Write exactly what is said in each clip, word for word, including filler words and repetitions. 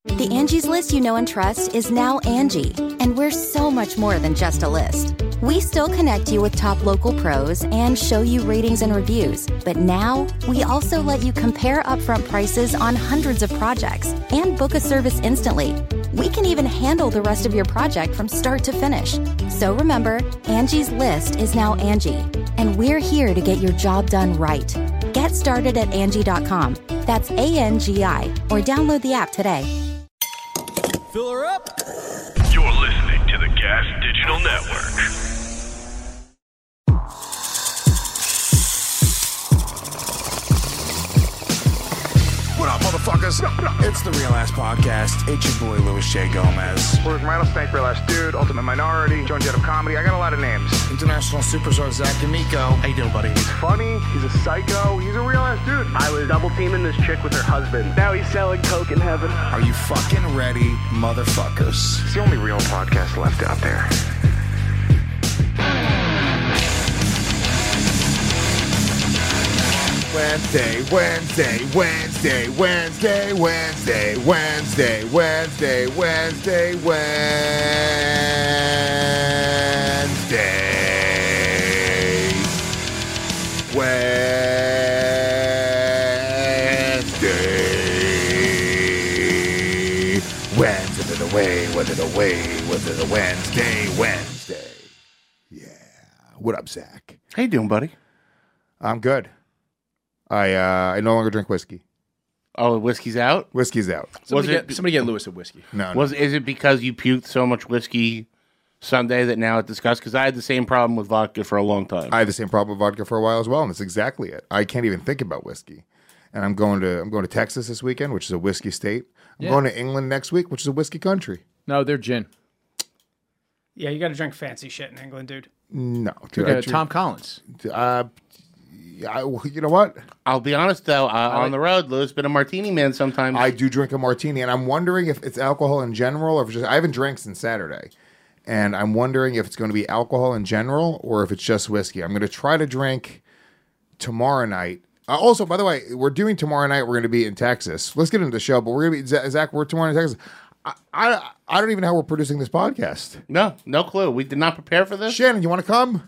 The Angie's List you know and trust is now Angie, and we're so much more than just a list. We still connect you with top local pros and show you ratings and reviews, but now we also let you compare upfront prices on hundreds of projects and book a service instantly. We can even handle the rest of your project from start to finish. So remember, Angie's List is now Angie, and we're here to get your job done right. Get started at Angie dot com. That's A N G I, or download the app today. Fill her up. You're listening to the Gas Digital Network. What up, motherfuckers? It's the Real Ass Podcast. It's your boy, Louis J. Gomez. We're Rattlesnake, Real Ass Dude, Ultimate Minority, Joan Jett of Comedy. I got a lot of names. International Superstar Zach D'Amico. How you doing, buddy? He's funny. He's a psycho. He's a real ass dude. I was double teaming this chick with her husband. Now he's selling coke in heaven. Are you fucking ready, motherfuckers? It's the only real podcast left out there. Wednesday, Wednesday, Wednesday, Wednesday, Wednesday, Wednesday, Wednesday, Wednesday, Wednesday, Wednesday, Wednesday, the way, Wednesday, the way, Wednesday, the Wednesday, Wednesday. Yeah. What up, Zach? How you doing, buddy? I'm good. I uh, I no longer drink whiskey. Oh, whiskey's out? Whiskey's out. Somebody, Was get, it- somebody get Lewis a whiskey. No, no. Was is it because you puked so much whiskey Sunday that now it's discussed? Because I had the same problem with vodka for a long time. I had the same problem with vodka for a while as well, and that's exactly it. I can't even think about whiskey. And I'm going to I'm going to Texas this weekend, which is a whiskey state. I'm Yeah. going to England next week, which is a whiskey country. No, they're gin. Yeah, you got to drink fancy shit in England, dude. No, Look I at Tom Collins. Uh, I, you know what? I'll be honest though, uh, on the road, Lou's been a martini man sometimes. I do drink a martini, and I'm wondering if it's alcohol in general, or if it's just I haven't drank since Saturday, and I'm wondering if it's going to be alcohol in general or if it's just whiskey. I'm going to try to drink tomorrow night. Uh, also, by the way, we're doing tomorrow night. We're going to be in Texas. Let's get into the show, but we're going to be Zach. We're tomorrow in Texas. I, I I don't even know how we're producing this podcast. no, no clue. We did not prepare for this. Shannon, you want to come?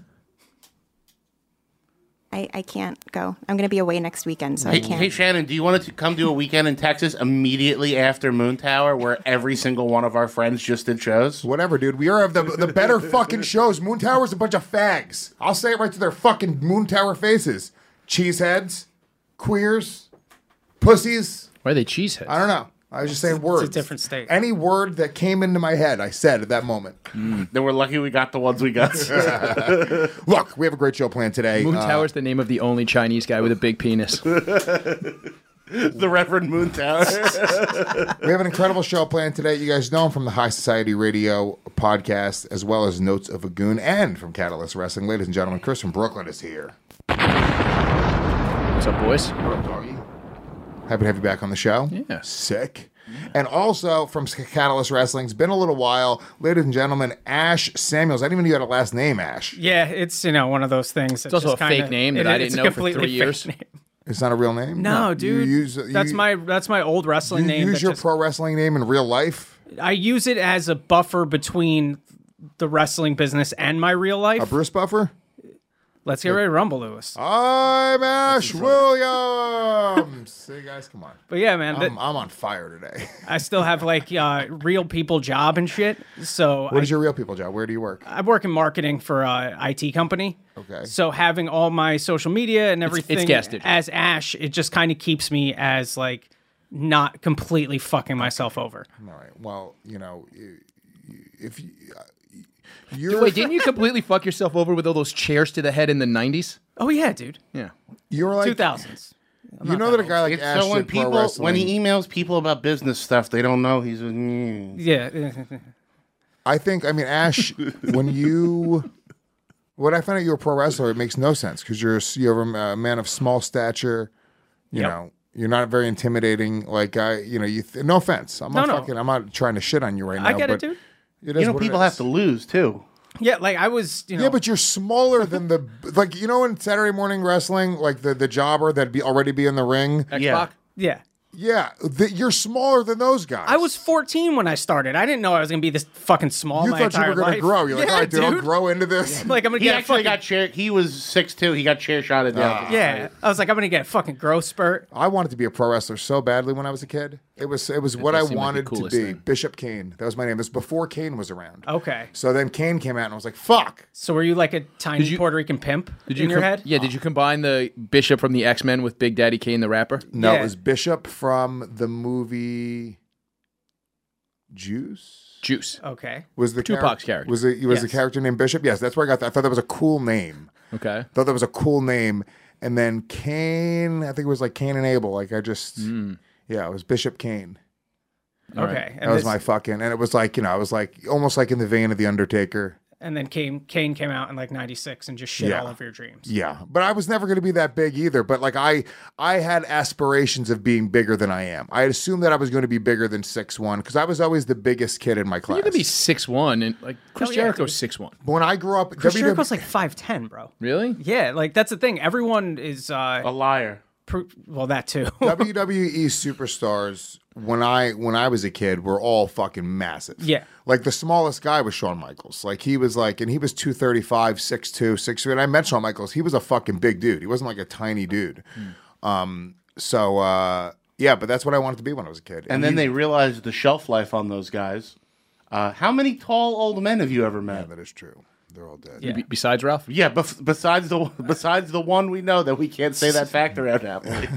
I, I can't go. I'm going to be away next weekend, so Hey, I can't. hey, Shannon, do you want to come do a weekend in Texas immediately after Moon Tower, where every single one of our friends just did shows? Whatever, dude. We are of the the better fucking shows. Moon Tower's a bunch of fags. I'll say it right to their fucking Moon Tower faces. Cheeseheads, queers, pussies. Why are they cheeseheads? I don't know. I was just saying words. It's a different state. Any word that came into my head, I said at that moment. Then we're lucky we got the ones we got. Look, we have a great show planned today. Moon Uh, Tower's the name of the only Chinese guy with a big penis. The Reverend Moon Tower. we have an incredible show planned today. You guys know him from the High Society Radio podcast, as well as Notes of a Goon, and from Catalyst Wrestling. Ladies and gentlemen, Chris from Brooklyn is here. What's up, boys? What up, doggy? Happy to have you back on the show. Yeah. Sick. And also from Catalyst Wrestling, it's been a little while. Ladies and gentlemen, Ash Samuels. I didn't even know you had a last name, Ash. Yeah, it's, you know, one of those things. It's also a fake name that I didn't know for three years. It's not a real name? No, dude. You use, that's you, my that's my old wrestling you name. use that your just- pro wrestling name in real life? I use it as a buffer between the wrestling business and my real life. A Bruce buffer? Let's get ready to rumble, Lewis. I'm Ash Williams. Hey, guys, come on. But yeah, man, I'm, that- I'm on fire today. I still have like uh, real people job and shit. So What I, is your real people job? Where do you work? I work in marketing for an I T company. Okay. So having all my social media and everything gas digital. as Ash, it just kind of keeps me as like not completely fucking myself over. All right. Well, you know, if you... Uh, You're Wait, didn't you completely fuck yourself over with all those chairs to the head in the nineties? Oh yeah, dude. Yeah. You're like two thousands. You know that a guy like It's Ash so when did pro people wrestling. when he emails people about business stuff, they don't know he's a mm. Yeah. I think I mean Ash when you when I found out you're a pro wrestler, it makes no sense because you're you're a man of small stature. You Yep. know, you're not very intimidating. Like I, you know, you. Th- no offense, I'm not No, no. fucking. I'm not trying to shit on you right now. I get it, but dude. It is You know, what it people is. have to lose too. Yeah, like I was, you know. Yeah, but you're smaller than the like. You know, in Saturday morning wrestling, like the the jobber that'd be already be in the ring. Xbox? Yeah. yeah. Yeah, th- you're smaller than those guys. I was fourteen when I started. I didn't know I was gonna be this fucking small. You my thought you entire were going to life. grow. You're like, Yeah, all right, dude, I'll dude. grow into this. Like I'm gonna He get a actually fucking got chair. He was six two. He got chair shotted down. yeah. I was like, I'm gonna get a fucking growth spurt. I wanted to be a pro wrestler so badly when I was a kid. It was it was what I does seem like the wanted to coolest be. thing. Bishop Kane. That was my name. It was before Kane was around. Okay. So then Kane came out, and I was like, fuck. So were you like a tiny Did you- Puerto Rican pimp Did you in your com- head? Yeah. Did you combine the Bishop from the X-Men with Big Daddy Kane the rapper? No, Yeah. it was Bishop from the movie Juice. Juice. Okay. Was the Tupac's character. Was it was the Yes. character named Bishop? Yes, that's where I got that. I thought that was a cool name. Okay. Thought that was a cool name. And then Kane, I think it was like Cain and Abel. Like I just, yeah, it was Bishop Kane. All Okay. right. And That was this- my fucking, and it was like, you know, I was like almost like in the vein of the Undertaker. And then Kane Kane came out in like ninety-six and just shit Yeah. all of your dreams. Yeah, but I was never going to be that big either. But like I, I had aspirations of being bigger than I am. I assumed that I was going to be bigger than six one because I was always the biggest kid in my class. You could be six one and like Chris yeah, Jericho's dude. six one. When I grew up, Chris W W E Jericho's like five ten, bro. Really? Yeah, like that's the thing. Everyone is uh A liar. pr- well that too. W W E superstars when I when I was a kid were all fucking massive. Yeah. Like the smallest guy was Shawn Michaels. Like he was like, and he was two thirty-five, six two, six three. And I met Shawn Michaels. He was a fucking big dude. He wasn't like a tiny dude. Um. So uh, yeah, but that's what I wanted to be when I was a kid. And then he- they realized the shelf life on those guys. Uh, how many tall old men have you ever Yeah, met? that is true. They're all dead. Yeah. Be- besides Ralph? Yeah, bef- besides the besides the one we know that we can't say that fact around happily.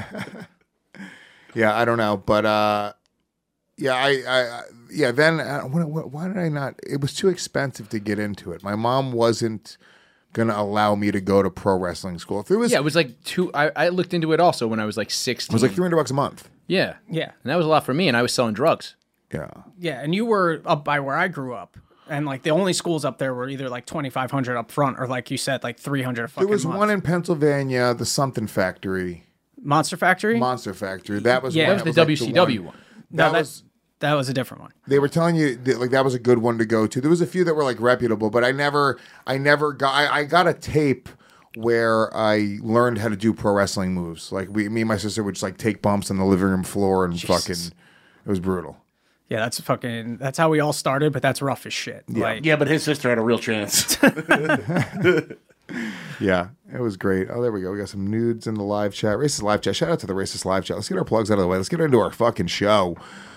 Yeah, I don't know, but uh, yeah, I, I, I yeah. Then uh, why, why did I not? It was too expensive to get into it. My mom wasn't gonna allow me to go to pro wrestling school. If it was, Yeah, it was like two. I, I looked into it also when I was like sixteen. it was like three hundred bucks a month. Yeah. Yeah. And that was a lot for me, and I was selling drugs. Yeah, Yeah, and you were up by where I grew up. And like the only schools up there were either like twenty-five hundred up front or like you said like three hundred a fucking there was month. one in Pennsylvania, the something factory, Monster Factory? Monster Factory. That was Yeah. one, That That was that the was, W like, C W one. No, That that, was. that was a different one. They were telling you that, like that was a good one to go to. There was a few that were like reputable, but I never, I never got. I, I got a tape where I learned how to do pro wrestling moves. Like we, me and my sister would just like take bumps on the living room floor and fucking. It was brutal. Yeah, that's fucking that's how we all started, but that's rough as shit. Like Yeah, but his sister had a real chance. Yeah, it was great. Oh, there we go. We got some nudes in the live chat. Racist live chat. Shout out to the racist live chat. Let's get our plugs out of the way. Let's get into our fucking show.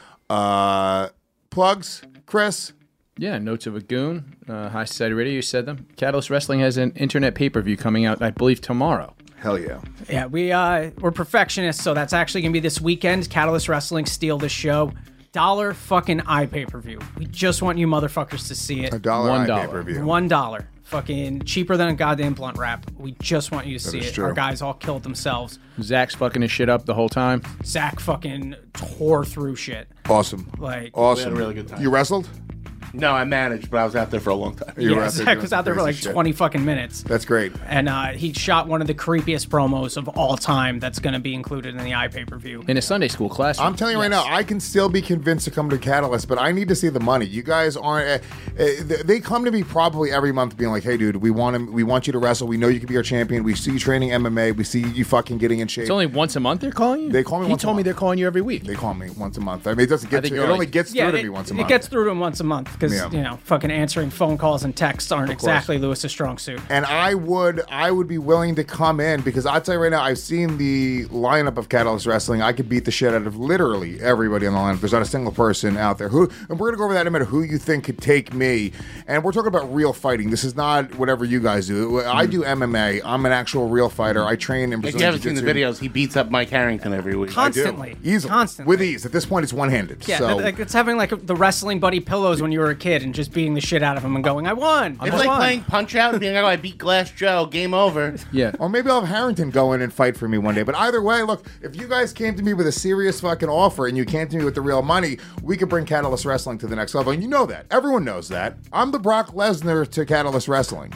Uh, plugs, Chris. Yeah, Notes of a Goon, uh, High Society Radio, you said them. Catalyst Wrestling has an internet pay-per-view coming out, I believe, tomorrow. Hell yeah. Yeah, we uh we're perfectionists, so that's actually gonna be this weekend. Catalyst Wrestling steal this show. Dollar fucking iPay-per-view. We just want you motherfuckers to see it. A dollar One on dollar. pay-per-view. One dollar. Fucking cheaper than a goddamn blunt wrap. We just want you to see is it. true. Our guys all killed themselves. Zach's fucking his shit up the whole time. Zach fucking tore through shit. Awesome. Like Awesome. We had a really good time. You wrestled? No, I managed, but I was out there for a long time. You yeah, wrestled, Zach you was out there for like crazy shit. twenty fucking minutes. That's great. And uh, he shot one of the creepiest promos of all time that's going to be included in the iPay-per-view. In a Sunday school classroom. I'm telling you right now, I can still be convinced to come to Catalyst, but I need to see the money. You guys aren't. Uh, uh, they come to me probably every month, being like, "Hey, dude, we want to, we want you to wrestle. We know you can be our champion. We see you training M M A. We see you fucking getting in shape." It's only once a month they're calling you? They call me He once a told me month. they're calling you every week. They call me once a month. I mean, it doesn't get. think To, you're it only like- gets Yeah, through it, to me once a it month. gets through to him once a month because, Yeah. you know, fucking answering phone calls and texts aren't exactly Lewis's strong suit. And I would, I would be willing to come in because I'll tell you right now, I've seen the lineup of Catalyst Wrestling. I could beat the shit out of literally everybody on the lineup. There's not a single person out there who, and we're gonna go over that in a minute. Who you think could take me? And we're talking about real fighting. This is not whatever you guys do. I do M M A. I'm an actual real fighter. I train in If Brazilian you haven't seen the Jiu-Jitsu. videos, he beats up Mike Harrington every week. I do. Constantly. Easily, Constantly. with ease. At this point, it's one-handed. Yeah, so. like it's having like the wrestling buddy pillows when you were a kid and just beating the shit out of him and going, I won. I It's like won. playing Punch Out and being like, oh, I beat Glass Joe, game over. Yeah. Or maybe I'll have Harrington go in and fight for me one day. But either way, look, if you guys came to me with a serious fucking offer and you came to me with the real money, we could bring Catalyst Wrestling to the next level. And you know that. Everyone knows that. I'm the Brock Lesnar to Catalyst Wrestling.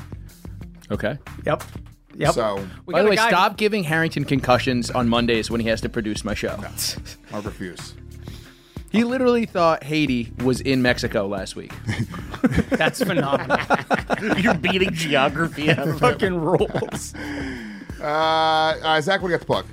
Okay. Yep. Yep. So, We By got the a way, guy- stop giving Harrington concussions on Mondays when he has to produce my show. I refuse. He literally thought Haiti was in Mexico last week. That's phenomenal. You're beating geography out of him. Fucking rules. Uh, uh, Zach, what do you got to plug?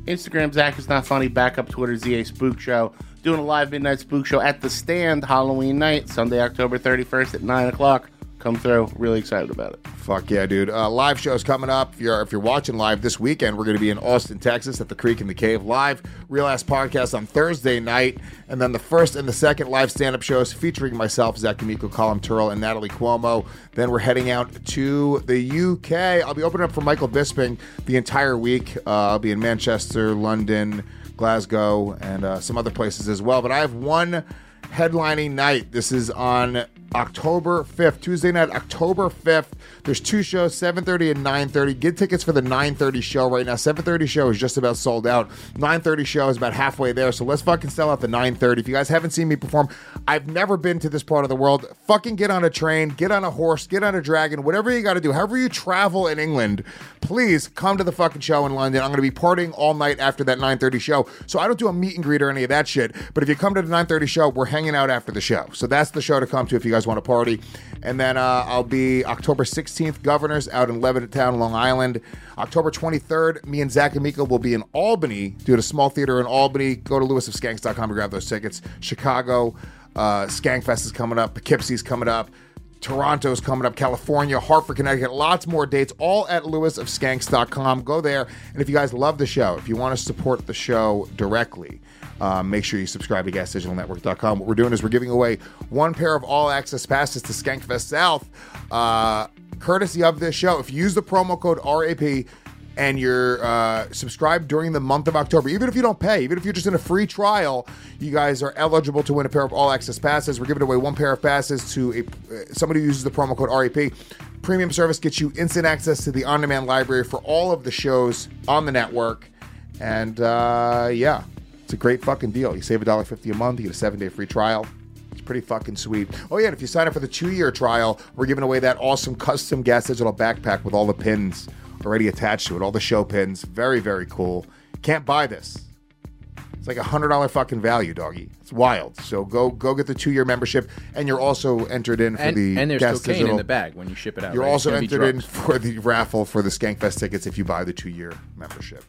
Instagram, Zach is not funny. Backup Twitter, Z A Spook Show. Doing a live midnight spook show at the Stand Halloween night, Sunday, October thirty-first at nine o'clock. Come through. Really excited about it. Fuck yeah, dude. Uh, live shows coming up. If you're, if you're watching live this weekend, we're going to be in Austin, Texas at the Creek and the Cave live. Real Ass Podcast on Thursday night. And then the first and the second live stand-up shows featuring myself, Zach D'Amico, Colin Turrell, and Natalie Cuomo. Then we're heading out to the U K. I'll be opening up for Michael Bisping the entire week. Uh, I'll be in Manchester, London, Glasgow, and uh, some other places as well. But I have one headlining night. This is on October fifth, Tuesday night, October fifth. There's two shows, seven thirty and nine thirty. Get tickets for the nine thirty show right now. seven thirty show is just about sold out. nine thirty show is about halfway there, so let's fucking sell out the nine thirty. If you guys haven't seen me perform, I've never been to this part of the world. Fucking get on a train, get on a horse, get on a dragon, whatever you got to do. However you travel in England, please come to the fucking show in London. I'm going to be partying all night after that nine thirty show, so I don't do a meet and greet or any of that shit, but if you come to the nine thirty show, we're hanging out after the show. So that's the show to come to if you guys want to party. And then uh, I'll be October sixteenth, Governors out in Levittown, Long Island. October twenty-third, me and Zach D'Amico will be in Albany, doing a small theater in Albany. Go to lewis of skanks dot com to grab those tickets. Chicago, uh, Skankfest is coming up. Poughkeepsie's coming up. Toronto's coming up. California, Hartford, Connecticut. Lots more dates, all at lewis of skanks dot com. Go there. And if you guys love the show, if you want to support the show directly, Uh, make sure you subscribe to gas digital network dot com. What we're doing is we're giving away one pair of all-access passes to Skankfest South, uh, courtesy of this show. If you use the promo code R A P and you're uh, subscribed during the month of October, even if you don't pay, even if you're just in a free trial, you guys are eligible to win a pair of all-access passes. We're giving away one pair of passes to a uh, somebody who uses the promo code R A P. Premium service gets you instant access to the on-demand library for all of the shows on the network. And, uh, yeah. It's a great fucking deal. You save one dollar fifty a month. You get a seven-day free trial. It's pretty fucking sweet. Oh, yeah, and if you sign up for the two-year trial, we're giving away that awesome custom Gas Digital backpack with all the pins already attached to it, all the show pins. Very, very cool. Can't buy this. It's like a one hundred dollars fucking value, doggy. It's wild. So go go get the two-year membership, and you're also entered in for and, the And there's Gas cocaine Digital. in the bag when you ship it out. You're right? also It's gonna entered be in drugs. for the raffle for the Skankfest tickets if you buy the two-year membership.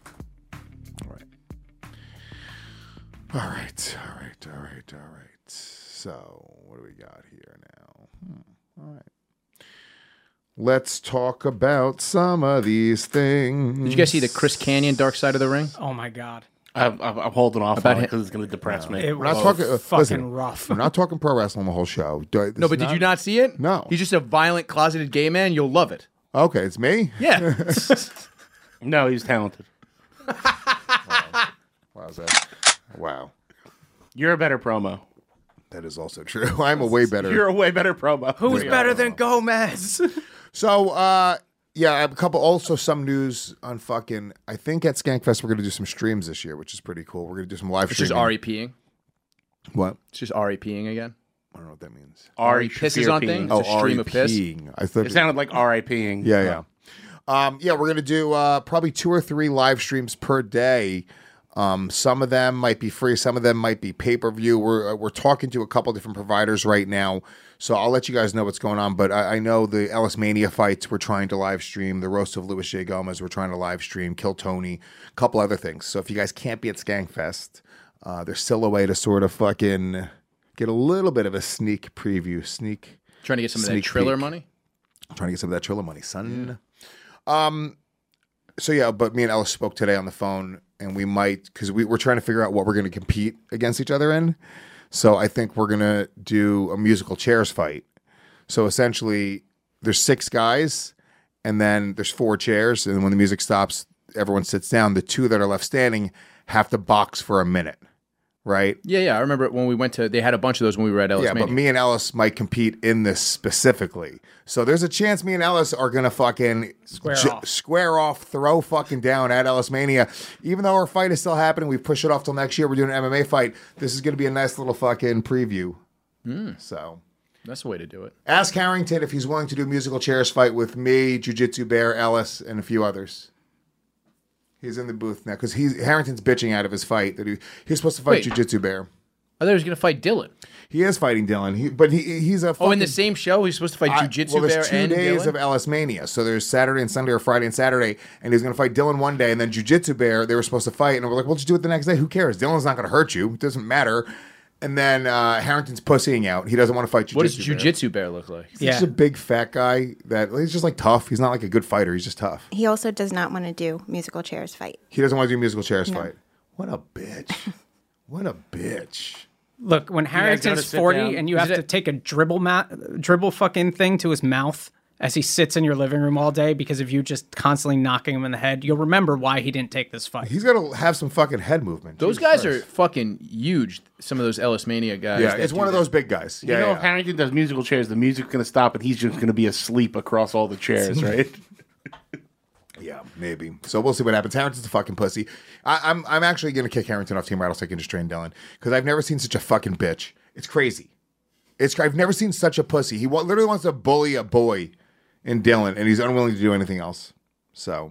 All right. All right, all right, all right, all right. So, what do we got here now? Hmm. All right. Let's talk about some of these things. Did you guys see the Chris Canyon Dark Side of the Ring? Oh my god, I'm, I'm I'm holding off About on it him- because it's going to depress me. it We're not was talking. uh, fucking listen, rough. We're not talking pro wrestling the whole show. Do, No, but did you not see it? No. He's just a violent, closeted gay man. You'll love it. Okay, it's me? Yeah. No, he's talented. Wow, is that? Wow. You're a better promo. That is also true. I'm a way better. You're a way better promo. Who's better than Gomez? So, uh, yeah, I have a couple, also some news on fucking, I think at Skankfest we're going to do some streams this year, which is pretty cool. We're going to do some live It's just streaming. REPing. What? It's just REPing again. I don't know what that means. Ari pisses on things? Oh, It's a stream of piss? REPing. I thought It sounded like RIPing. Yeah, yeah. Um, yeah, we're going to do uh, probably two or three live streams per day. Um, some of them might be free. Some of them might be pay-per-view. We're, uh, we're talking to a couple different providers right now. So I'll let you guys know what's going on. But I, I know the Ellis Mania fights we're trying to live stream. The Roast of Louis J. Gomez we're trying to live stream. Kill Tony. A couple other things. So if you guys can't be at Skankfest, uh, there's still a way to sort of fucking get a little bit of a sneak preview. Sneak. Trying to get some of that Sneak Triller peek. money? Trying to get some of that Triller money, son. Um, so yeah, but me and Ellis spoke today on the phone, and we might, because we, we're trying to figure out what we're going to compete against each other in. So I think we're going to do a musical chairs fight. So essentially, there's six guys, and then there's four chairs, and when the music stops, everyone sits down. The two that are left standing have to box for a minute, right? Yeah, yeah. I remember when we went to, they had a bunch of those when we were at Ellis Yeah, Mania. but me and Ellis might compete in this specifically. So there's a chance me and Ellis are going to fucking Square j- off. square off, throw fucking down at Ellis Mania. Even though our fight is still happening, we push it off till next year. We're doing an M M A fight. This is going to be a nice little fucking preview. So That's the way to do it. ask Harrington if he's willing to do a musical chairs fight with me, Jiu-Jitsu Bear, Ellis, and a few others. He's in the booth now because he's Harrington's bitching out of his fight that he he's supposed to fight Wait. Jiu-Jitsu Bear. I thought he was going to fight Dylan. He is fighting Dylan, he, but he he's a fucking, Oh, in the same show, he's supposed to fight I- Jiu-Jitsu well, Bear there's two and days Dylan? of Ellis Mania. So there's Saturday and Sunday or Friday and Saturday, and he's going to fight Dylan one day, and then Jiu-Jitsu Bear, they were supposed to fight, and we're like, we'll just do it the next day. Who cares? Dylan's not going to hurt you. It doesn't matter. And then uh, Harrington's pussying out. He doesn't want to fight Jiu-Jitsu What does Bear. Jiu-Jitsu Bear look like? He's just a big fat guy that he's just like tough. He's not like a good fighter. He's just tough. He also does not want to do musical chairs fight. He doesn't want to do musical chairs No. fight. What a bitch. What a bitch. Look, when guys gotta Harrington's sit forty down. and you Is have it- to take a dribble mat, dribble fucking thing to his mouth as he sits in your living room all day because of you just constantly knocking him in the head, you'll remember why he didn't take this fight. He's got to have some fucking head movement. Those Jesus guys Christ. are fucking huge. Some of those Ellis Mania guys. Yeah, that it's do one of that. those big guys. You Yeah, know, yeah. if Harrington does musical chairs, the music's going to stop and he's just going to be asleep across all the chairs, right? Yeah, maybe. So we'll see what happens. Harrington's a fucking pussy. I, I'm I'm actually going to kick Harrington off Team Rattlesnake and just train Dylan because I've never seen such a fucking bitch. It's crazy. It's I've never seen such a pussy. He wa- literally wants to bully a boy in Dylan, and he's unwilling to do anything else. So,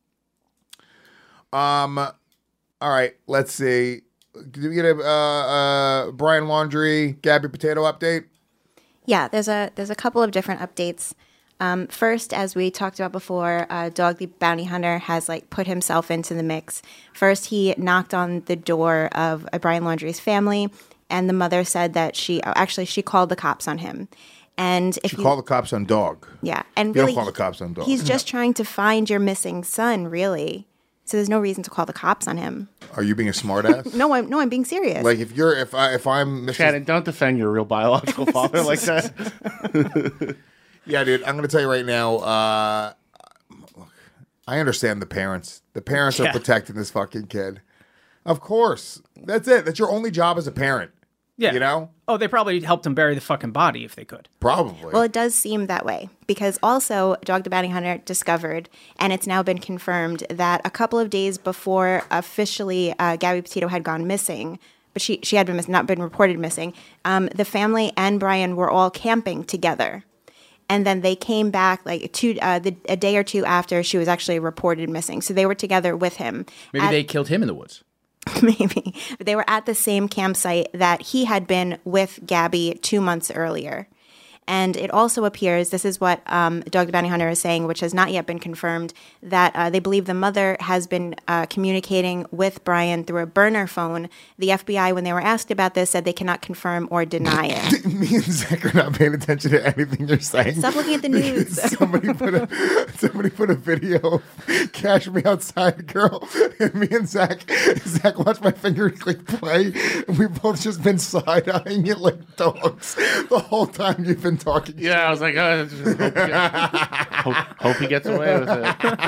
um, all right. Let's see. Did we get a uh, uh, Brian Laundrie, Gabby Potato update? Yeah, there's a there's a couple of different updates. Um, first, as we talked about before, uh, Dog the Bounty Hunter has like put himself into the mix. First, he knocked on the door of uh, Brian Laundrie's family, and the mother said that she oh, actually she called the cops on him. And if She you, called the cops on Dog. yeah, and You really, don't call the cops on Dog. he's just trying to find your missing son, really. So there's no reason to call the cops on him. Are you being a smartass? No, I'm no, I'm being serious. Like if you're if I if I'm Missus Shannon, don't defend your real biological father like that. Yeah, dude, I'm going to tell you right now. Uh, look, I understand the parents. The parents Yeah. are protecting this fucking kid. Of course. That's it. That's your only job as a parent. Yeah. You know? Oh, they probably helped him bury the fucking body if they could. Probably. Well, it does seem that way because also Dog the Bounty Hunter discovered, and it's now been confirmed, that a couple of days before officially uh, Gabby Petito had gone missing, but she, she had been miss- not been reported missing, um, the family and Brian were all camping together. And then they came back like two, uh, the, a day or two after she was actually reported missing. So they were together with him. Maybe at- they killed him in the woods. Maybe. But they were at the same campsite that he had been with Gabby two months earlier. And it also appears, this is what um, Dog the Bounty Hunter is saying, which has not yet been confirmed, that uh, they believe the mother has been uh, communicating with Brian through a burner phone. The F B I, when they were asked about this, said they cannot confirm or deny it. Me and Zach are not paying attention to anything you're saying. Stop looking at the news. somebody put a somebody put a video of Cash Me Outside Girl, and me and Zach Zach watched my finger click play, and we've both just been side eyeing it like dogs the whole time you've been talking. Yeah, I was like, oh, just hope, he gets, hope, hope he gets away with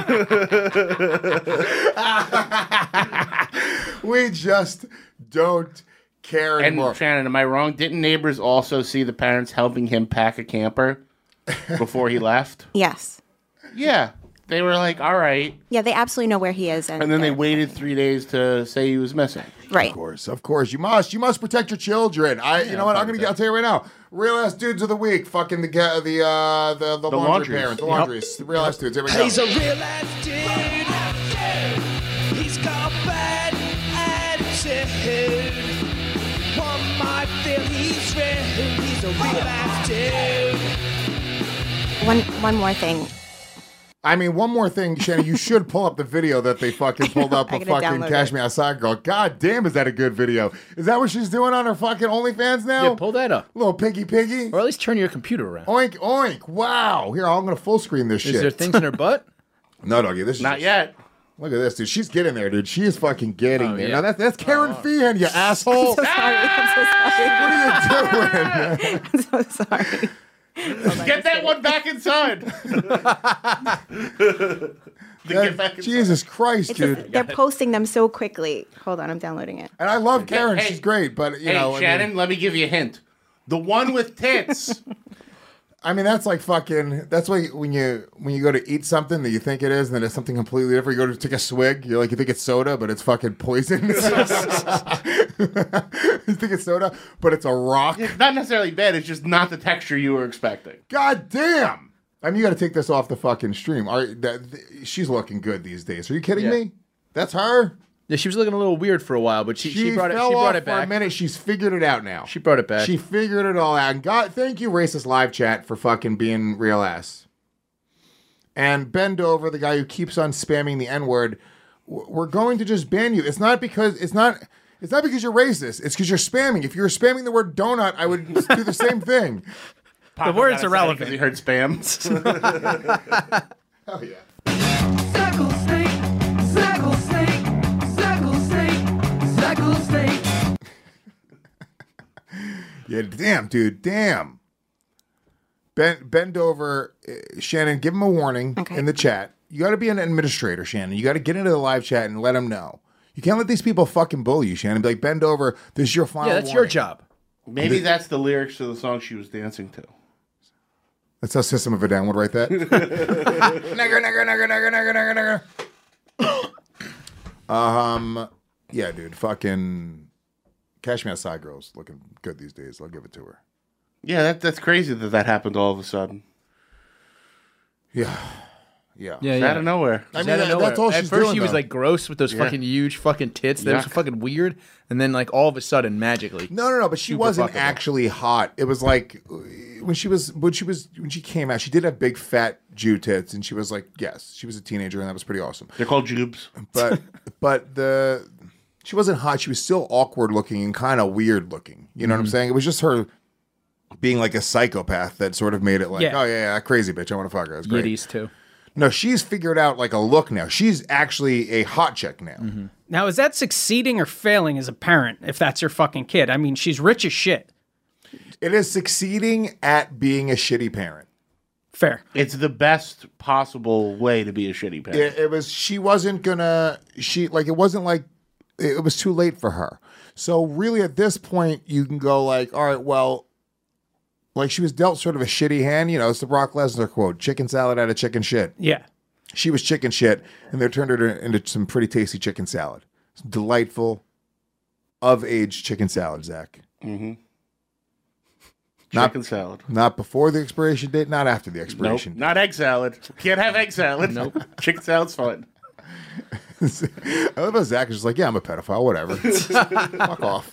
it. We just don't care anymore. And Shannon, am I wrong? Didn't neighbors also see the parents helping him pack a camper before he left? Yes. Yeah. They were like, all right. Yeah, they absolutely know where he is. And, And then they they're- waited three days to say he was missing. Right. Of course, of course, you must, you must protect your children. I, you know what? I'm gonna, I'll tell you right now. Real ass dudes of the week, fucking the ga- the uh the the, The laundry laundries. parents, the Yep. laundries, the real ass dudes. Here we go. He's a real ass dude. He's got a bad attitude. One might feel he's real. He's a real ass dude. One, one more thing. I mean, one more thing, Shannon, you should pull up the video that they fucking pulled up I of gotta fucking download Cash it. Me Outside Girl. God damn, is that a good video? Is that what she's doing on her fucking OnlyFans now? Yeah, pull that up. Little piggy piggy. Or at least turn your computer around. Oink oink. Wow. Here, I'm gonna full screen this Is shit. there things in her butt? No, doggy. This is Not yet. Look at this, dude. She's getting there, dude. She is fucking getting Oh, there. yeah. Now that's that's Karen Feehan, you asshole. So sorry. I'm so sorry. What are you doing? I'm so sorry. Get that one back inside. The get back inside. Jesus Christ, It's dude. just, they're posting them so quickly. Hold on, I'm downloading it. And I love Karen. Hey, She's great, but you Hey, know, I Shannon, mean, let me give you a hint. The one with tits. I mean, that's like fucking. That's why when you when you go to eat something that you think it is, and then it's something completely different. You go to take a swig, you're like, you think it's soda, but it's fucking poison. You think it's soda, but it's a rock. It's not necessarily bad. It's just not the texture you were expecting. God damn! I mean, you got to take this off the fucking stream. Are that, th- she's looking good these days? Are you kidding Yeah. me? That's her. Yeah, she was looking a little weird for a while, but she, she, She, brought it. fell She brought off it for a back. minute. She's figured it out now. She brought it back. She figured it all out. And God, thank you, Racist Live Chat, for fucking being real ass. And Ben Dover, the guy who keeps on spamming the N word, we're going to just ban you. It's not because it's not. It's not because you're racist. It's because you're spamming. If you were spamming the word donut, I would do the same thing. The word's irrelevant. Because he heard spam. Oh yeah. Circle snake, circle snake, circle snake, circle snake. Yeah, damn, dude, damn. Ben, bend over, uh, Shannon. Give him a warning Okay. in the chat. You got to be an administrator, Shannon. You got to get into the live chat and let them know. You can't let these people fucking bully you, Shannon. Be like, bend over. This is your final. Yeah, that's your warning. job. Maybe that's the lyrics to the song she was dancing to. That's how System of a Down would write that. nigger, nigger, nigger, nigger, nigger, nigger, nigger. Um, yeah, dude, fucking Cash Me Outside girl's looking good these days. I'll give it to her. Yeah, that, that's crazy that that happened all of a sudden. Yeah, yeah, Yeah, It's yeah. out of nowhere. I mean, Out of that- nowhere. that's all At she's first, doing, she was though. like gross with those Yeah. fucking huge fucking tits. That was Yuck. fucking weird. And then, like all of a sudden, magically, No, no, no. But she Super wasn't fuckable. actually hot. It was like when she was when she was when she came out. She did have big fat Jew tits, and she was like, yes, she was a teenager, and that was pretty awesome. They're called jubes. But but the she wasn't hot. She was still awkward looking and kind of weird looking. You know Mm-hmm. what I'm saying? It was just her being like a psychopath that sort of made it like, Yeah. oh yeah, yeah, that crazy bitch. I want to fuck her. That's great. Yiddies too. No, she's figured out like a look now. She's actually a hot chick now. Mm-hmm. Now, is that succeeding or failing as a parent if that's your fucking kid? I mean, she's rich as shit. It is succeeding at being a shitty parent. Fair. It's the best possible way to be a shitty parent. It, it was she wasn't gonna she like it wasn't like it, it was too late for her. So really at this point you can go like, all right, well, like she was dealt sort of a shitty hand, you know, it's the Brock Lesnar quote, chicken salad out of chicken shit. Yeah. She was chicken shit, and they turned her into some pretty tasty chicken salad. Some delightful, of age chicken salad, Zach. Mm-hmm. Not- Chicken salad. Not before the expiration date, not after the Nope. expiration. Not egg salad. Can't have egg salad. Nope. Chicken salad's fine. I love how Zach is just like, yeah, I'm a pedophile, whatever. Fuck off.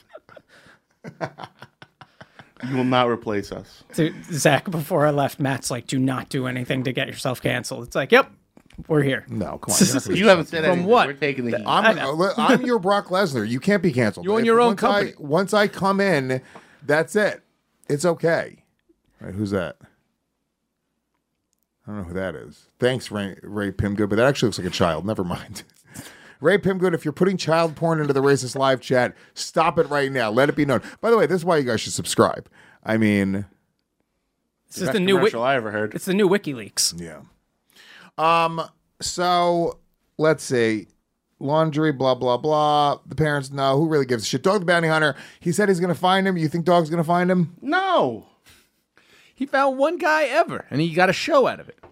You will not replace us. Dude, Zach, before I left, Matt's like, do not do anything to get yourself canceled. It's like, yep, we're here. No, come on. you're not gonna You be haven't said From anything. what? We're taking the heat. I'm, I know. uh, I'm your Brock Lesnar. You can't be canceled. You own If- your own once company. I, once I come in, that's it. It's okay. All right, who's that? I don't know who that is. Thanks, Ray, Ray Pimgood, but that actually looks like a child. Never mind. Ray Pimgood, if you're putting child porn into the Racist Live chat, stop it right now. Let it be known. By the way, this is why you guys should subscribe. I mean, This is Best the new commercial wiki. I ever heard. It's the new WikiLeaks. yeah. Um. So let's see. Laundry, blah blah blah. The parents know. Who really gives a shit? Dog the Bounty Hunter. He said he's gonna find him. You think Dog's gonna find him? No. He found one guy ever, and he got a show out of it.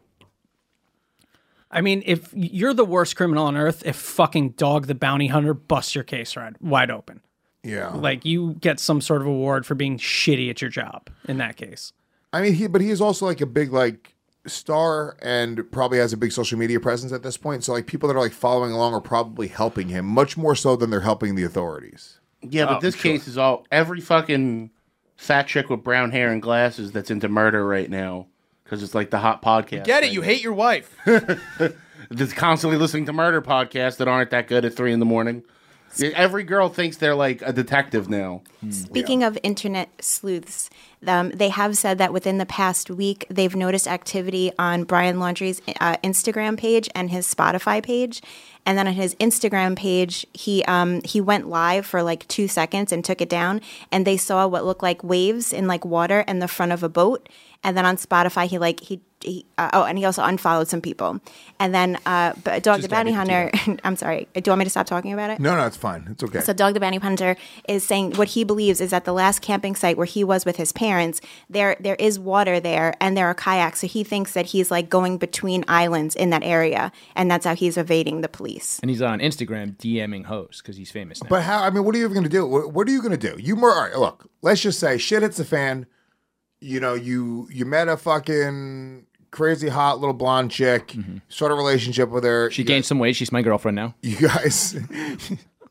I mean, if you're the worst criminal on earth, if fucking Dog the Bounty Hunter busts your case right, wide open. Yeah. Like, you get some sort of award for being shitty at your job in that case. I mean, he but he is also like a big like star and probably has a big social media presence at this point. So like people that are like following along are probably helping him much more so than they're helping the authorities. Yeah, but Oh, this sure. case is all every fucking fat chick with brown hair and glasses that's into murder right now because it's like the hot podcast. Get it? thing. You hate your wife. That's constantly listening to murder podcasts that aren't that good at three in the morning. Every girl thinks they're like a detective now. Speaking of internet sleuths, um, they have said that within the past week, they've noticed activity on Brian Laundrie's uh, Instagram page and his Spotify page. And then on his Instagram page, he um, he went live for like two seconds and took it down. And they saw what looked like waves in like water in the front of a boat. And then on Spotify, he like he, he uh, oh, and he also unfollowed some people. And then uh, but Dog the Bounty Hunter. I'm sorry. Do you want me to stop talking about it? No, no, it's fine. It's okay. So Dog the Bounty Hunter is saying what he believes is that the last camping site where he was with his parents, there there is water there and there are kayaks. So he thinks that he's like going between islands in that area, and that's how he's evading the police. And he's on Instagram DMing hoes because he's famous now. But how? I mean, what are you going to do? What, what are you going to do? You more. All right, look, let's just say shit hits the fan. You know, you you met a fucking crazy hot little blonde chick, sort of relationship with her. she you gained guys, some weight. She's my girlfriend now. You guys,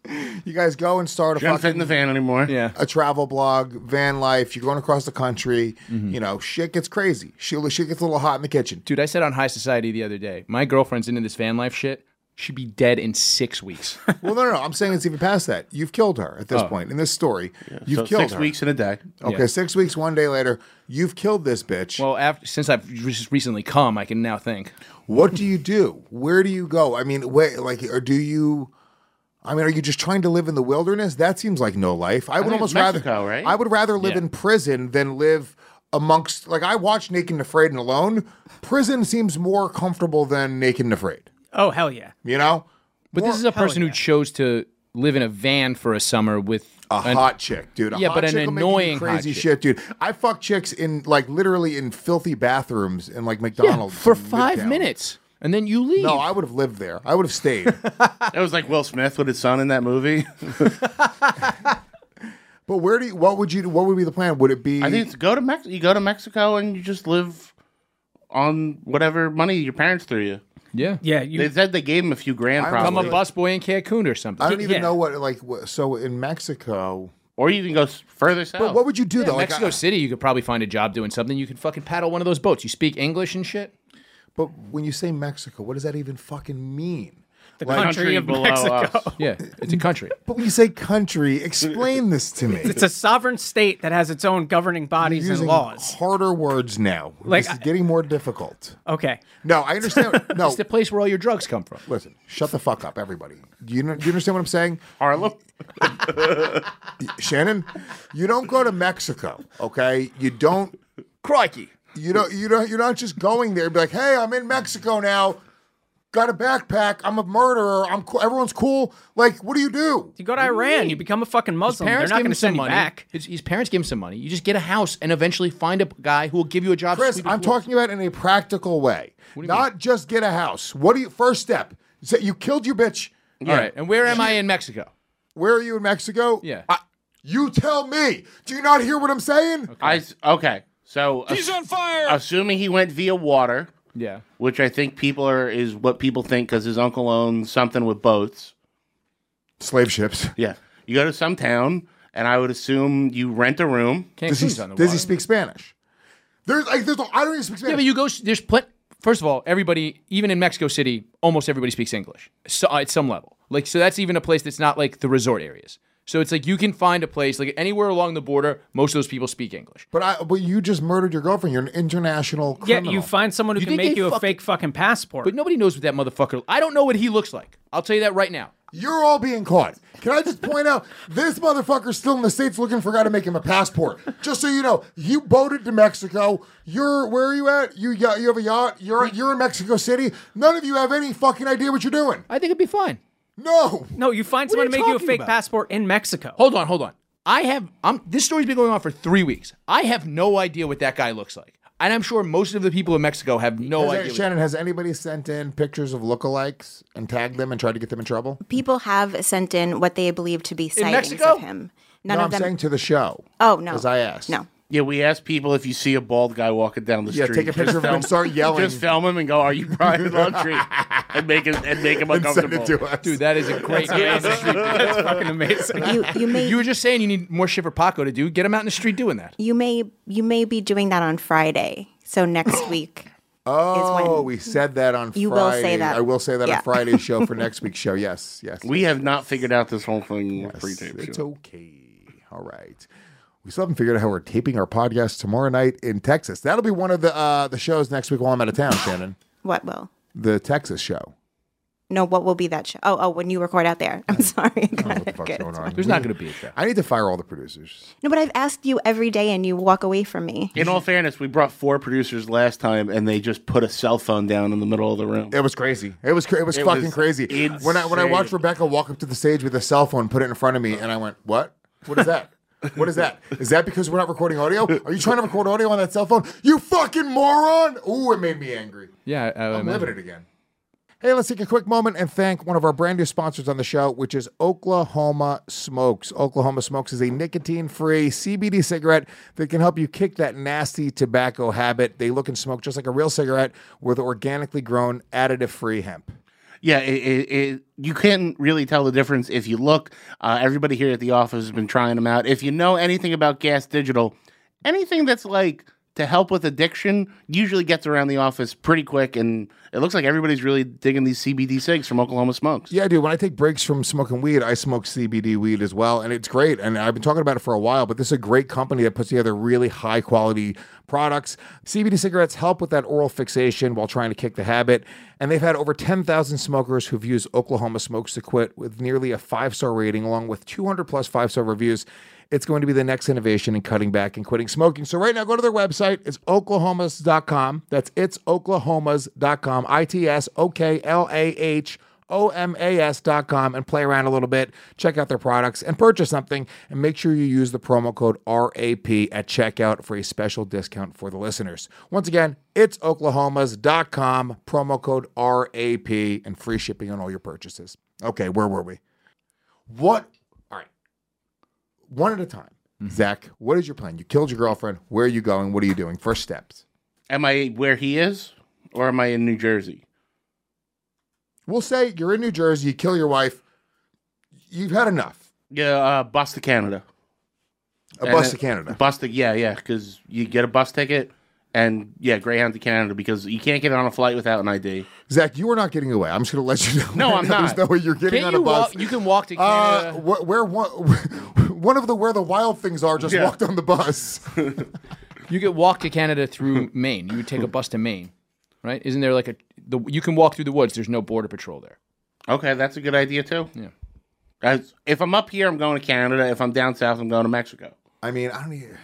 You guys go and start a She doesn't fucking fit in the van anymore. Yeah. a travel blog, van life. You're going across the country. Mm-hmm. You know, shit gets crazy. Shit, shit gets a little hot in the kitchen. Dude, I said on High Society the other day, my girlfriend's into this van life shit. She'd be dead in six weeks. Well, no, no, no. I'm saying it's even past that. You've killed her at this Oh. point in this story. You've So killed six her. weeks in a day. Okay, Yeah. six weeks, one day later, you've killed this bitch. Well, after, since I've just recently come, I can now think. What do you do? Where do you go? I mean, wait, like, or do you? I mean, are you just trying to live in the wilderness? That seems like no life. I would think almost it's Mexico, rather. right? I would rather live Yeah. in prison than live amongst. Like, I watched Naked and Afraid and Alone. Prison seems more comfortable than Naked and Afraid. Oh hell yeah! You know, But this is a hell person yeah. who chose to live in a van for a summer with a an- hot chick, dude. A Yeah, hot but an chick will make you do annoying hot crazy chick. shit, dude. I fuck chicks in like literally in filthy bathrooms in like McDonald's for in five Midtown. minutes, and then you leave. No, I would have lived there. I would have stayed. That was like Will Smith with his son in that movie. But where do you? What would you? What would be the plan? Would it be? I think it's go to Mex- You go to Mexico and you just live on whatever money your parents threw you. yeah, Yeah, you. They said they gave him a few grand, I I'm probably. a busboy in Cancun or something. I don't even Yeah. know what like. What, so in Mexico, Or you can go s- further south. but what would you do Yeah, though? Like, Mexico I- City, you could probably find a job doing something. You could fucking paddle one of those boats. You speak English and shit. But when you say Mexico, what does that even fucking mean? the Like- country of below Mexico. us. Yeah, it's a country. But when you say country, explain this to me. It's a sovereign state that has its own governing bodies You're and using laws. harder words now. Like, this is I- getting more difficult. Okay. No, I understand. No, It's the place where all your drugs come from. listen. Shut the fuck up, everybody. Do you, know, do you understand what I'm saying? Harlem? Shannon, you don't go to Mexico, okay? You don't. Crikey. You don't. You don't. You're not just going there. And be like, hey, I'm in Mexico now. Got a backpack. I'm a murderer. I'm. Cool. Everyone's cool. Like, what do you do? You go to Iran, you become a fucking Muslim. They're Parents not give going him to send some you money. back. His, his parents give him some money. You just get a house and eventually find a guy who will give you a job. Chris, sweeping I'm floors. talking about in a practical way. do you Not just get a house. What do you? First step. So you killed your bitch. All right, and where am I in Mexico? Where are you in Mexico? Yeah. I- you tell me. Do you not hear what I'm saying? I s- okay. So He's on fire. assuming he went via water, Yeah. which I think people are is what people think because his uncle owns something with boats. Slave ships. Yeah, you go to some town, and I would assume you rent a room. Does he, Cancun's on the does water. he speak Spanish? There's like there's no, I don't even speak Yeah, Spanish. but you go. There's plenty. First of all, everybody, even in Mexico City, almost everybody speaks English. So at some level, like so, that's even a place that's not like the resort areas. So it's like you can find a place like anywhere along the border. Most of those people speak English. But I but you just murdered your girlfriend. You're an international Yeah, criminal. you find someone who You can think make they you a fucking- fake fucking passport. But nobody knows what that motherfucker. I don't know what he looks like. I'll tell you that right now. You're all being caught. Can I just point out this motherfucker's still in the States looking for a guy to make him a passport? Just so you know, you boated to Mexico. You're where are you at? You yacht- you have a yacht. You're you're in Mexico City. None of you have any fucking idea what you're doing. I think it'd be fine. No. no, you find What are someone to you make you a talking fake about? passport in Mexico. Hold on, hold on. I have. I'm. This story's been going on for three weeks. I have no idea what that guy looks like, and I'm sure most of the people in Mexico have no Has- idea. what- Shannon, has anybody sent in pictures of lookalikes and tagged them and tried to get them in trouble? People have sent in what they believe to be sightings Mexico? of him. None no, of I'm them. saying to the show. Oh no. As I asked. No. Yeah, we ask people if you see a bald guy walking down the Yeah, street. take a picture just of him and film- start yelling. Just film him and go, "Are you Brian Laundrie?" and make him and make him and send uncomfortable. it to us. Dude, that is a great game. That's fucking amazing. You you may You were just saying you need more Shiver Paco to do. Get him out in the street doing that. you may you may be doing that on Friday. So next week. Oh, when- we said that on You Friday. will say that. I will say that Yeah. on Friday's show for next week's show. Yes, yes. We have not figured out this whole thing with pre-tape. It's show. okay. All right. We still haven't figured out how we're taping our podcast tomorrow night in Texas. That'll be one of the uh, the shows next week while I'm out of town, Shannon. What will? The Texas show. No, what will be that show? Oh, oh, when you record out there. I'm sorry. Got What the it. fuck's Good. going on? There's not going to be a show. I need to fire all the producers. No, but I've asked you every day and you walk away from me. In all fairness, we brought four producers last time, and they just put a cell phone down in the middle of the room. It was crazy. It was cra- it was It fucking was crazy. When I when I insane. watched Rebecca walk up to the stage with a cell phone, put it in front of me, and I went, "What? What is that? What is that? Is that because we're not recording audio? Are you trying to record audio on that cell phone? You fucking moron!" Ooh, it made me angry. Yeah, I, I I'm imagine. living it again. Hey, let's take a quick moment and thank one of our brand new sponsors on the show, which is Oklahoma Smokes. Oklahoma Smokes is a nicotine-free C B D cigarette that can help you kick that nasty tobacco habit. They look and smoke just like a real cigarette with organically grown, additive-free hemp. Yeah, it, it, it, you can't really tell the difference if you look. Uh, everybody here at the office has been trying them out. If you know anything about Gas Digital, anything that's like to help with addiction usually gets around the office pretty quick, and it looks like everybody's really digging these C B D cigs from Oklahoma Smokes. Yeah, dude. When I take breaks from smoking weed, I smoke C B D weed as well, and it's great. And I've been talking about it for a while, but this is a great company that puts together really high quality products. C B D cigarettes help with that oral fixation while trying to kick the habit, and they've had over ten thousand smokers who've used Oklahoma Smokes to quit with nearly a five-star rating, along with two hundred plus five-star reviews. It's going to be the next innovation in cutting back and quitting smoking. So right now, go to their website. It's oklahomas dot com. That's it's oklahomas dot com. I T S O K L A H O M A S dot com, and play around a little bit. Check out their products and purchase something. And make sure you use the promo code R A P at checkout for a special discount for the listeners. Once again, it's oklahomas dot com, promo code R A P, and free shipping on all your purchases. Okay, where were we? What? One at a time. Mm-hmm. Zach, what is your plan? You killed your girlfriend. Where are you going? What are you doing? First steps. Am I where he is, or am I in New Jersey? We'll say you're in New Jersey. You kill your wife. You've had enough. Yeah, uh, bus to Canada. A and bus it, to Canada. Bus to, yeah, yeah, because you get a bus ticket, and yeah, Greyhound to Canada, because you can't get on a flight without an I D. Zach, you are not getting away. I'm just going to let you know. No, I'm not. There's no way you're getting Can't on a you bus. walk- you can walk to Canada. Uh, wh- where one, one of the where the wild things are just Yeah. walked on the bus. You could walk to Canada through Maine. You would take a bus to Maine, right? Isn't there like a the you can walk through the woods? There's no border patrol there. Okay, that's a good idea too. Yeah. As, if I'm up here, I'm going to Canada. If I'm down south, I'm going to Mexico. I mean, I don't even.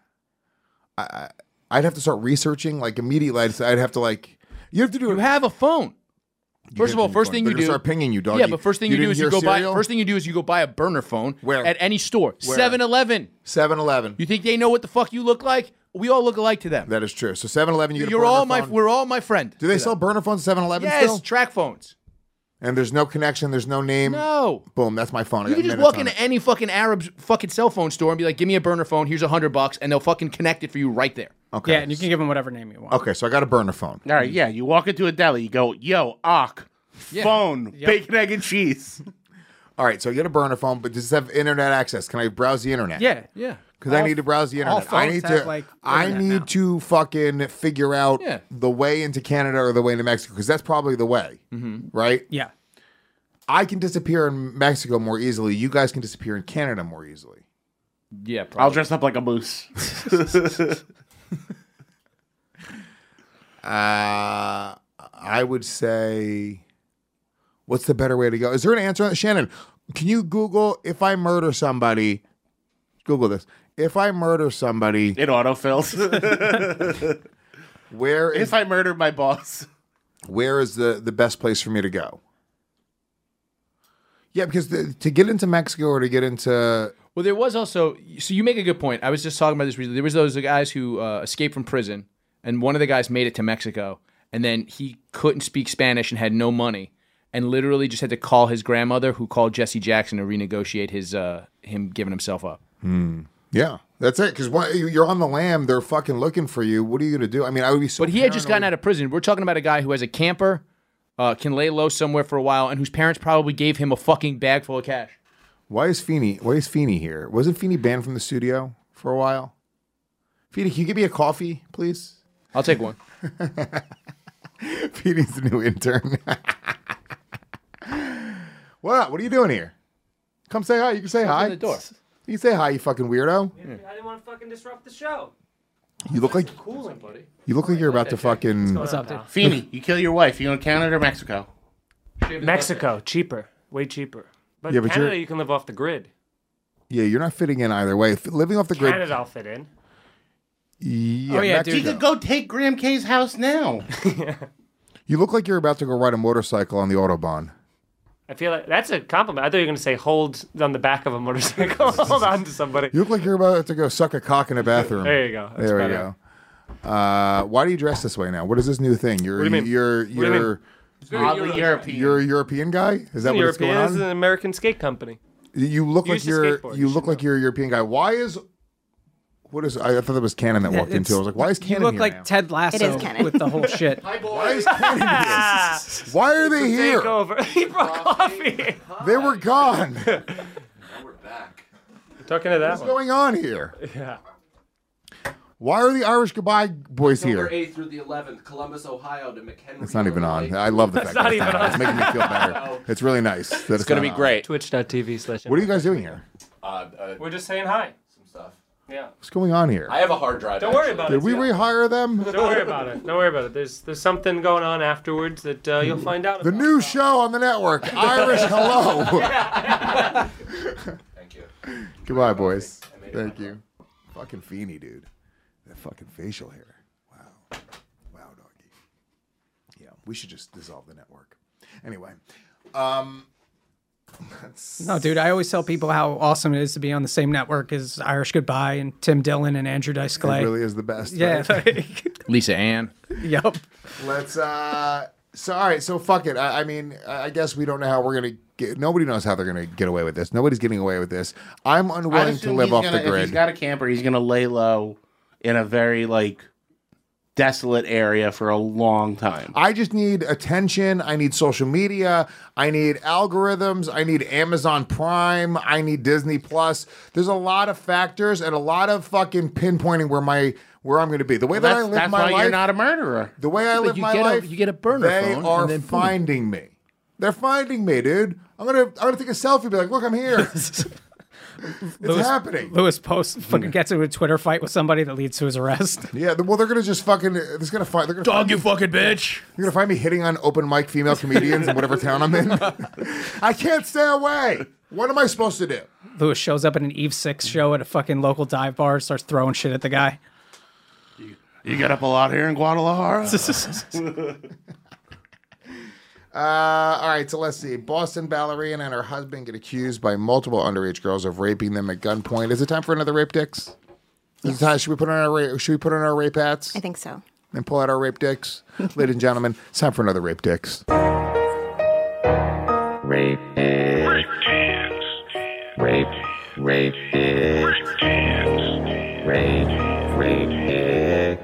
I, I I'd have to start researching like immediately. I'd, I'd have to like. You have to do. You have a phone. First of all, first thing you do. Start pinging you, dog. Yeah, but first thing you, do didn't is you hear go buy. cereal? First thing you do is you go buy a burner phone. Where? At any store. Where? seven eleven. seven eleven. You think they know what the fuck you look like? We all look alike to them. That is true. So seven eleven, you get a You're burner all my. phone. We're all my friend. Do they to sell them. burner phones at seven eleven Yes, still? track phones. And there's no connection. There's no name. No. Boom. That's my phone. I You got can just minutes walk on into it. any fucking Arab's fucking cell phone store and be like, "Give me a burner phone. Here's a hundred bucks," and they'll fucking connect it for you right there. Okay. Yeah, and you can give them whatever name you want. Okay, so I got a burner phone. All right, yeah. You walk into a deli, you go, yo, Ock, Yeah. phone, Yep. bacon, egg, and cheese. All right, so I get a burner phone, but does it have internet access? Can I browse the internet? Yeah. Yeah. Because I All- need to browse the all internet. I phones need have, to. like, I internet need now. to fucking figure out Yeah. the way into Canada or the way into Mexico, because that's probably the way, Mm-hmm. right? Yeah. I can disappear in Mexico more easily. You guys can disappear in Canada more easily. Yeah. Probably. I'll dress up like a moose. Uh, I would say, what's the better way to go? Is there an answer on that? Shannon, can you Google if I murder somebody? Google this. If I murder somebody, It autofills. where is If I murdered my boss. where is the, the best place for me to go? Yeah, because the, to get into Mexico or to get into Well, there was also. So you make a good point. I was just talking about this recently. There was those guys who uh, escaped from prison, and one of the guys made it to Mexico, and then he couldn't speak Spanish and had no money, and literally just had to call his grandmother, who called Jesse Jackson to renegotiate his uh, him giving himself up. yeah, that's it. Because you're on the lam, they're fucking looking for you. What are you gonna do? I mean, I would be so. But he had just gotten paranoid. out of prison. We're talking about a guy who has a camper, uh, can lay low somewhere for a while, and whose parents probably gave him a fucking bag full of cash. Why is Feeney? Why is Feeney here? Wasn't Feeney banned from the studio for a while? Feeney, can you give me a coffee, please? I'll take one. Feeney's the new intern. What? What are you doing here? Come say hi. You can say hi. Open the door. You can say hi, you fucking weirdo. I didn't want to fucking disrupt the show. You look like Cooling, buddy. you look like you're about to fucking. What's up, dude? Feeney, you kill your wife. You go to Canada or Mexico? Mexico, cheaper, way cheaper. But Yeah, but Canada, you're- you can live off the grid. Yeah, you're not fitting in either way. F- Living off the grid. Canada, I'll fit in. Yeah, Oh, yeah, Mexico. You could go take Graham K's house now. You look like you're about to go ride a motorcycle on the Autobahn. I feel like that's a compliment. I thought you were going to say hold on the back of a motorcycle. Hold on to somebody. You look like you're about to go suck a cock in a bathroom. There you go. That's there we better. go. Uh, why do you dress this way now? What is this new thing? You're What do you mean? you're What do you you're Oddly European. you're a European guy. Is that what it's European going is on? an American skate company. You look like used to you're skateboard, you you look should like you're a European guy. Why is What is? I, I thought that was Cannon that walked into. I was like, why is Cannon You look here like now? Ted Lasso It is Cannon. with the whole shit. Why is Cannon here? Why are they here? Takeover. He brought coffee. They were gone. Talking to that What's one. going on here? Yeah. Why are the Irish Goodbye boys October here? eighth through the eleventh, Columbus, Ohio to McHenry. It's not even on. Illinois. I love the It's fact not that even it's, not on. on. It's making me feel better. It's really nice. That It's gonna not be on. great. Twitch.tv slash. What are you guys doing here? Uh, uh, We're just saying hi. some stuff. Yeah. What's going on here? I have a hard drive. Don't worry actually. about Did it. we Yeah. rehire them? Don't worry about it. Don't worry about it. There's there's something going on afterwards that uh, you'll find out. The about. new show on the network, Irish Hello. Thank you. Goodbye, boys. I made it Thank happen. you. Fucking Feeney, dude. That fucking facial hair. Wow. Wow, doggy. Yeah, we should just dissolve the network. Anyway. Um, that's... No, dude, I always tell people how awesome it is to be on the same network as Irish Goodbye and Tim Dillon and Andrew Dice It Clay. really is the best. Yeah. right? like- Lisa Ann. Yup. Let's, uh, so, all right, so fuck it. I, I mean, I I guess we don't know how we're going to get, nobody knows how they're going to get away with this. Nobody's getting away with this. I'm I unwilling to assume live he's off gonna, the If grid. he's got a camper, he's going to lay low in a very, like, desolate area for a long time. I just need attention. I need social media. I need algorithms. I need Amazon Prime. I need Disney Plus. There's a lot of factors and a lot of fucking pinpointing where my where I'm going to be. The way that I That's, live that's my why life, you're not a murderer. the way I But live you my get a- life, you get a burner they phone, are and then boom. finding me. They're finding me, dude. I'm gonna I'm gonna take a selfie. Be like, look, I'm here. It's Lewis, happening. Lewis post fucking gets into a Twitter fight with somebody that leads to his arrest. Yeah, well, they're gonna just fucking. They're gonna find. They're gonna Dog, find you me, fucking bitch. You're gonna find me hitting on open mic female comedians in whatever town I'm in. I can't stay away. What am I supposed to do? Lewis shows up at an Eve Six show at a fucking local dive bar and starts throwing shit at the guy. You get up a lot here in Guadalajara? Uh, all right, so let's see. Boston ballerina and her husband get accused by multiple underage girls of raping them at gunpoint. Is it time for another rape dicks? Is it time? Should we put on our ra- should we put on our rape hats I think so. and pull out our rape dicks, ladies and gentlemen? It's time for another rape dicks. Rape it. Rape, rape it. Rape, rape it.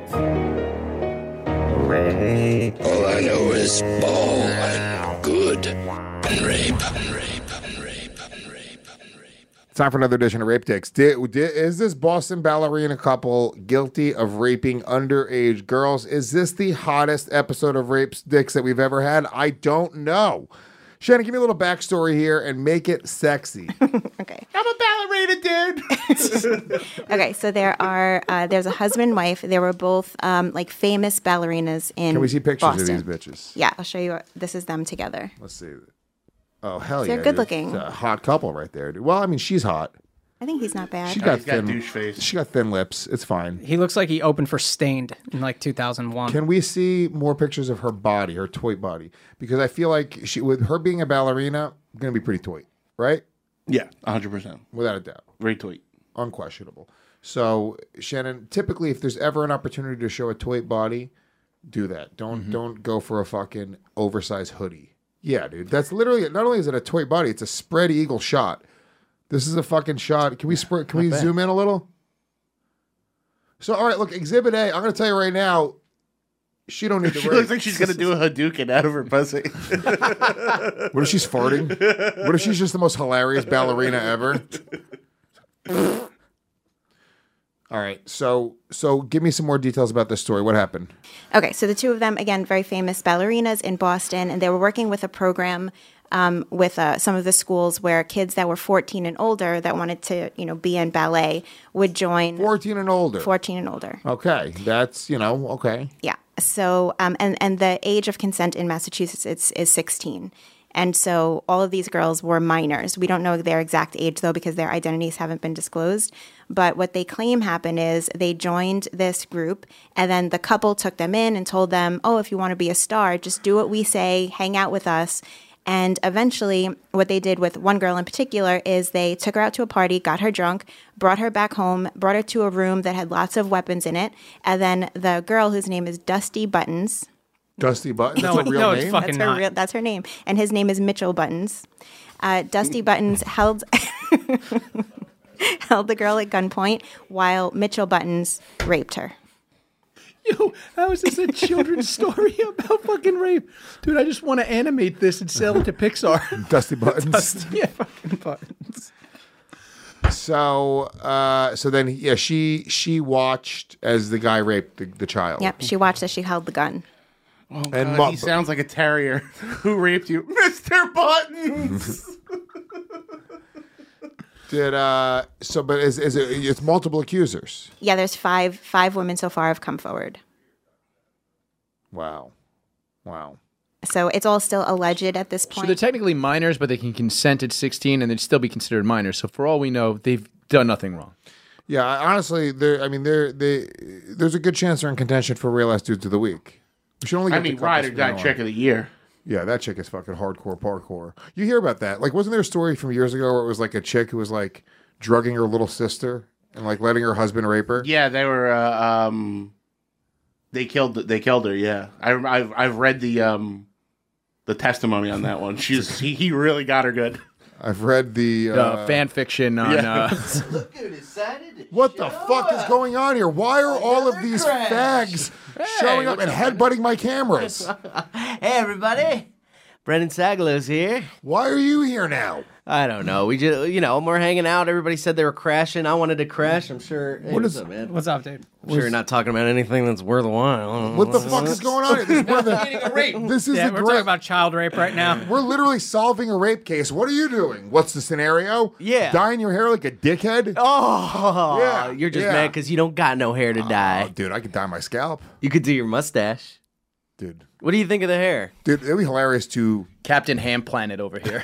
Rape. All I know is ball and good and rape and rape and rape and rape and rape. It's time for another edition of Rape Dicks. Did, did, is this Boston ballerina couple guilty of raping underage girls? Is this the hottest episode of Rape Dicks that we've ever had? I don't know. Shannon, give me a little backstory here and make it sexy. Okay. I'm a ballerina, dude. Okay, so there are uh, there's a husband and wife. They were both um, like famous ballerinas in Can we see pictures Boston. of these bitches? Yeah, I'll show you. This is them together. Let's see. Oh, hell They're yeah. good dude. looking. It's a hot couple right there, dude. Well, I mean, she's hot. I think he's not bad. She Oh, got he's got thin. douche face. She got thin lips. It's fine. He looks like he opened for Stained in like two thousand one. Can we see more pictures of her body, her toy body? Because I feel like she, with her being a ballerina, going to be pretty toy, right? Yeah, one hundred percent. Without a doubt. Very tweet. Unquestionable. So, Shannon, typically, if there's ever an opportunity to show a toy body, do that. Don't Mm-hmm. don't go for a fucking oversized hoodie. Yeah, dude. That's literally, not only is it a toy body, it's a spread eagle shot. This is a fucking shot. Can we spread? Can we bad. zoom in a little? So, all right, look, Exhibit A. I'm going to tell you right now, she don't need to. She looks like she's gonna do a Hadouken out of her pussy. What if she's farting? What if she's just the most hilarious ballerina ever? All right, so so give me some more details about this story. What happened? Okay, so the two of them, again, very famous ballerinas in Boston, and they were working with a program um, with uh, some of the schools where kids that were fourteen and older that wanted to, you know, be in ballet would join. fourteen and older. fourteen and older. Okay, that's, you know, okay. Yeah. So, um, and and the age of consent in Massachusetts is, is sixteen. And so all of these girls were minors. We don't know their exact age, though, because their identities haven't been disclosed. But what they claim happened is they joined this group, and then the couple took them in and told them, oh, if you want to be a star, just do what we say, hang out with us. And eventually, what they did with one girl in particular is they took her out to a party, got her drunk, brought her back home, brought her to a room that had lots of weapons in it. And then the girl, whose name is Dusty Buttons, Dusty Buttons. That's No, a real no, it's name. fucking- that's her not. real, that's her name, and his name is Mitchell Buttons. Uh, Dusty Buttons held held the girl at gunpoint while Mitchell Buttons raped her. Yo, how is this a children's story about fucking rape? Dude, I just want to animate this and sell it to Pixar. Dusty Buttons. Dusty, yeah, fucking Buttons. So, uh, so then, yeah, she she watched as the guy raped the, the child. Yep, she watched as she held the gun. Oh, And God, mo- he sounds like a terrier who raped you. Mister Buttons! Did uh? So, but is is it? It's multiple accusers. Yeah, there's five five women so far have come forward. Wow, wow. So it's all still alleged at this So point. they're technically minors, but they can consent at sixteen and they'd still be considered minors. So for all we know, they've done nothing wrong. Yeah, I- honestly, there. I mean, there. They. There's a good chance they're in contention for Real Ass Dudes of the Week. We should only. I get the mean, couples ride or from die now chick on. of the year. Yeah, that chick is fucking hardcore parkour. You hear about that? Like, wasn't there a story from years ago where it was like a chick who was like drugging her little sister and like letting her husband rape her? Yeah, they were. Uh, um, they killed. They killed her. Yeah, I, I've I've read the um, the testimony on that one. She's he, he really got her good. I've read the uh, Uh, fan fiction on. Yeah. Uh, Look who decided to What the fuck is going on here? Why are all of these crash. fags showing up and headbutting my cameras? Hey, everybody. Brendan Sagalow's here. Why are you here now? I don't know. We just, you know, we're hanging out. Everybody said they were crashing. I wanted to crash. I'm sure. Hey, What what's is- up, man? What's up, dude? I'm sure you're not talking about anything that's worthwhile. What the fuck is going on here? This is, one of the, this is Yeah, the we're great- talking about child rape right now. We're literally solving a rape case. What are you doing? What's the scenario? Yeah. Dyeing your hair like a dickhead? Oh, Yeah, you're just yeah. mad because you don't got no hair to dye. Oh, dude, I could dye my scalp. You could do your mustache. Dude. What do you think of the hair? Dude, it'd be hilarious to... Captain Ham Planet over here.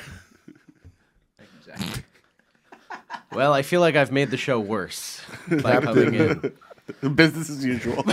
Well, I feel like I've made the show worse by coming in. Business as usual.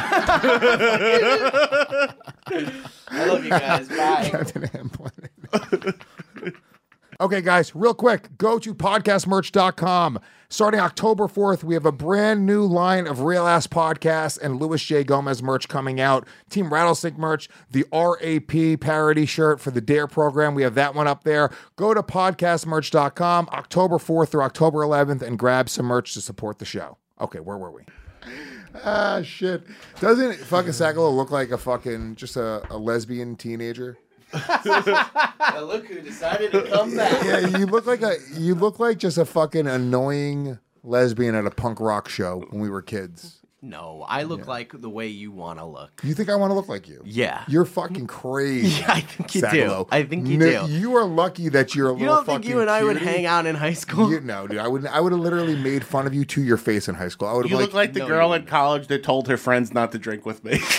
I love you guys. Bye. Captain Ham Planet. Okay, guys, real quick, go to podcast merch dot com. Starting October fourth, we have a brand new line of Real Ass Podcasts and Louis J. Gomez merch coming out. Team Rattlesnake merch, the R A P parody shirt for the D A R E program. We have that one up there. Go to podcast merch dot com October fourth through October eleventh and grab some merch to support the show. Okay, where were we? Ah, shit. Doesn't fucking Sagalo look like a fucking, just a, a lesbian teenager? Now look who decided to come back. Yeah, you look like a you look like just a fucking annoying lesbian at a punk rock show when we were kids. No, I look like the way you want to look. You think I want to look like you? Yeah. You're fucking crazy. Yeah, I think you Sagalo. do. I think you No, do. You are lucky that you're a You little don't think fucking you and I would cutie. hang out in high school? You, no, dude. I would I would have literally made fun of you to your face in high school. I would You have look like the No, girl you in college that told her friends not to drink with me.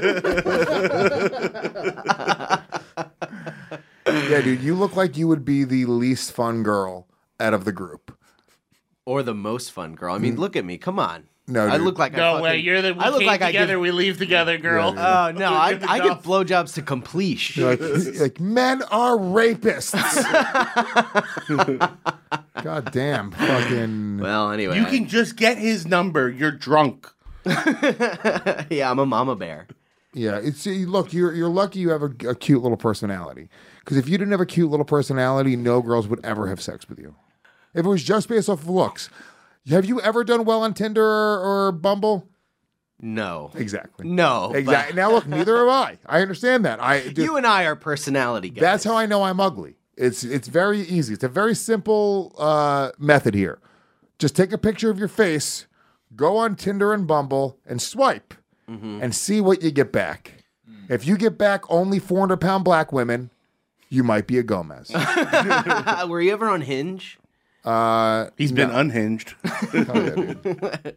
Yeah, dude. You look like you would be the least fun girl out of the group. Or the most fun girl. I mean, look at me. Come on. No, I dude. look like I no fucking, way, you're the we I look came like together, I give, we leave together, girl. Yeah, Oh no, I, Good I enough. give blowjobs to completion. You're like, you're like men are rapists. God damn, fucking. Well, anyway, You can just get his number. You're drunk. yeah, I'm a mama bear. Yeah, it's see, look, you're you're lucky you have a, a cute little personality. Because if you didn't have a cute little personality, no girls would ever have sex with you. If it was just based off of looks, have you ever done well on Tinder or, or Bumble? No, Exactly. no, Exactly. Now look, neither have I. I understand that. I but you and I are personality guys. That's how I know I'm ugly. It's it's very easy. It's a very simple uh, method here. Just take a picture of your face, go on Tinder and Bumble, and swipe, Mm-hmm. and see what you get back. If you get back only four hundred pound black women, you might be a Gomez. Were you ever on Hinge? Uh, He's been unhinged. hell yeah, dude.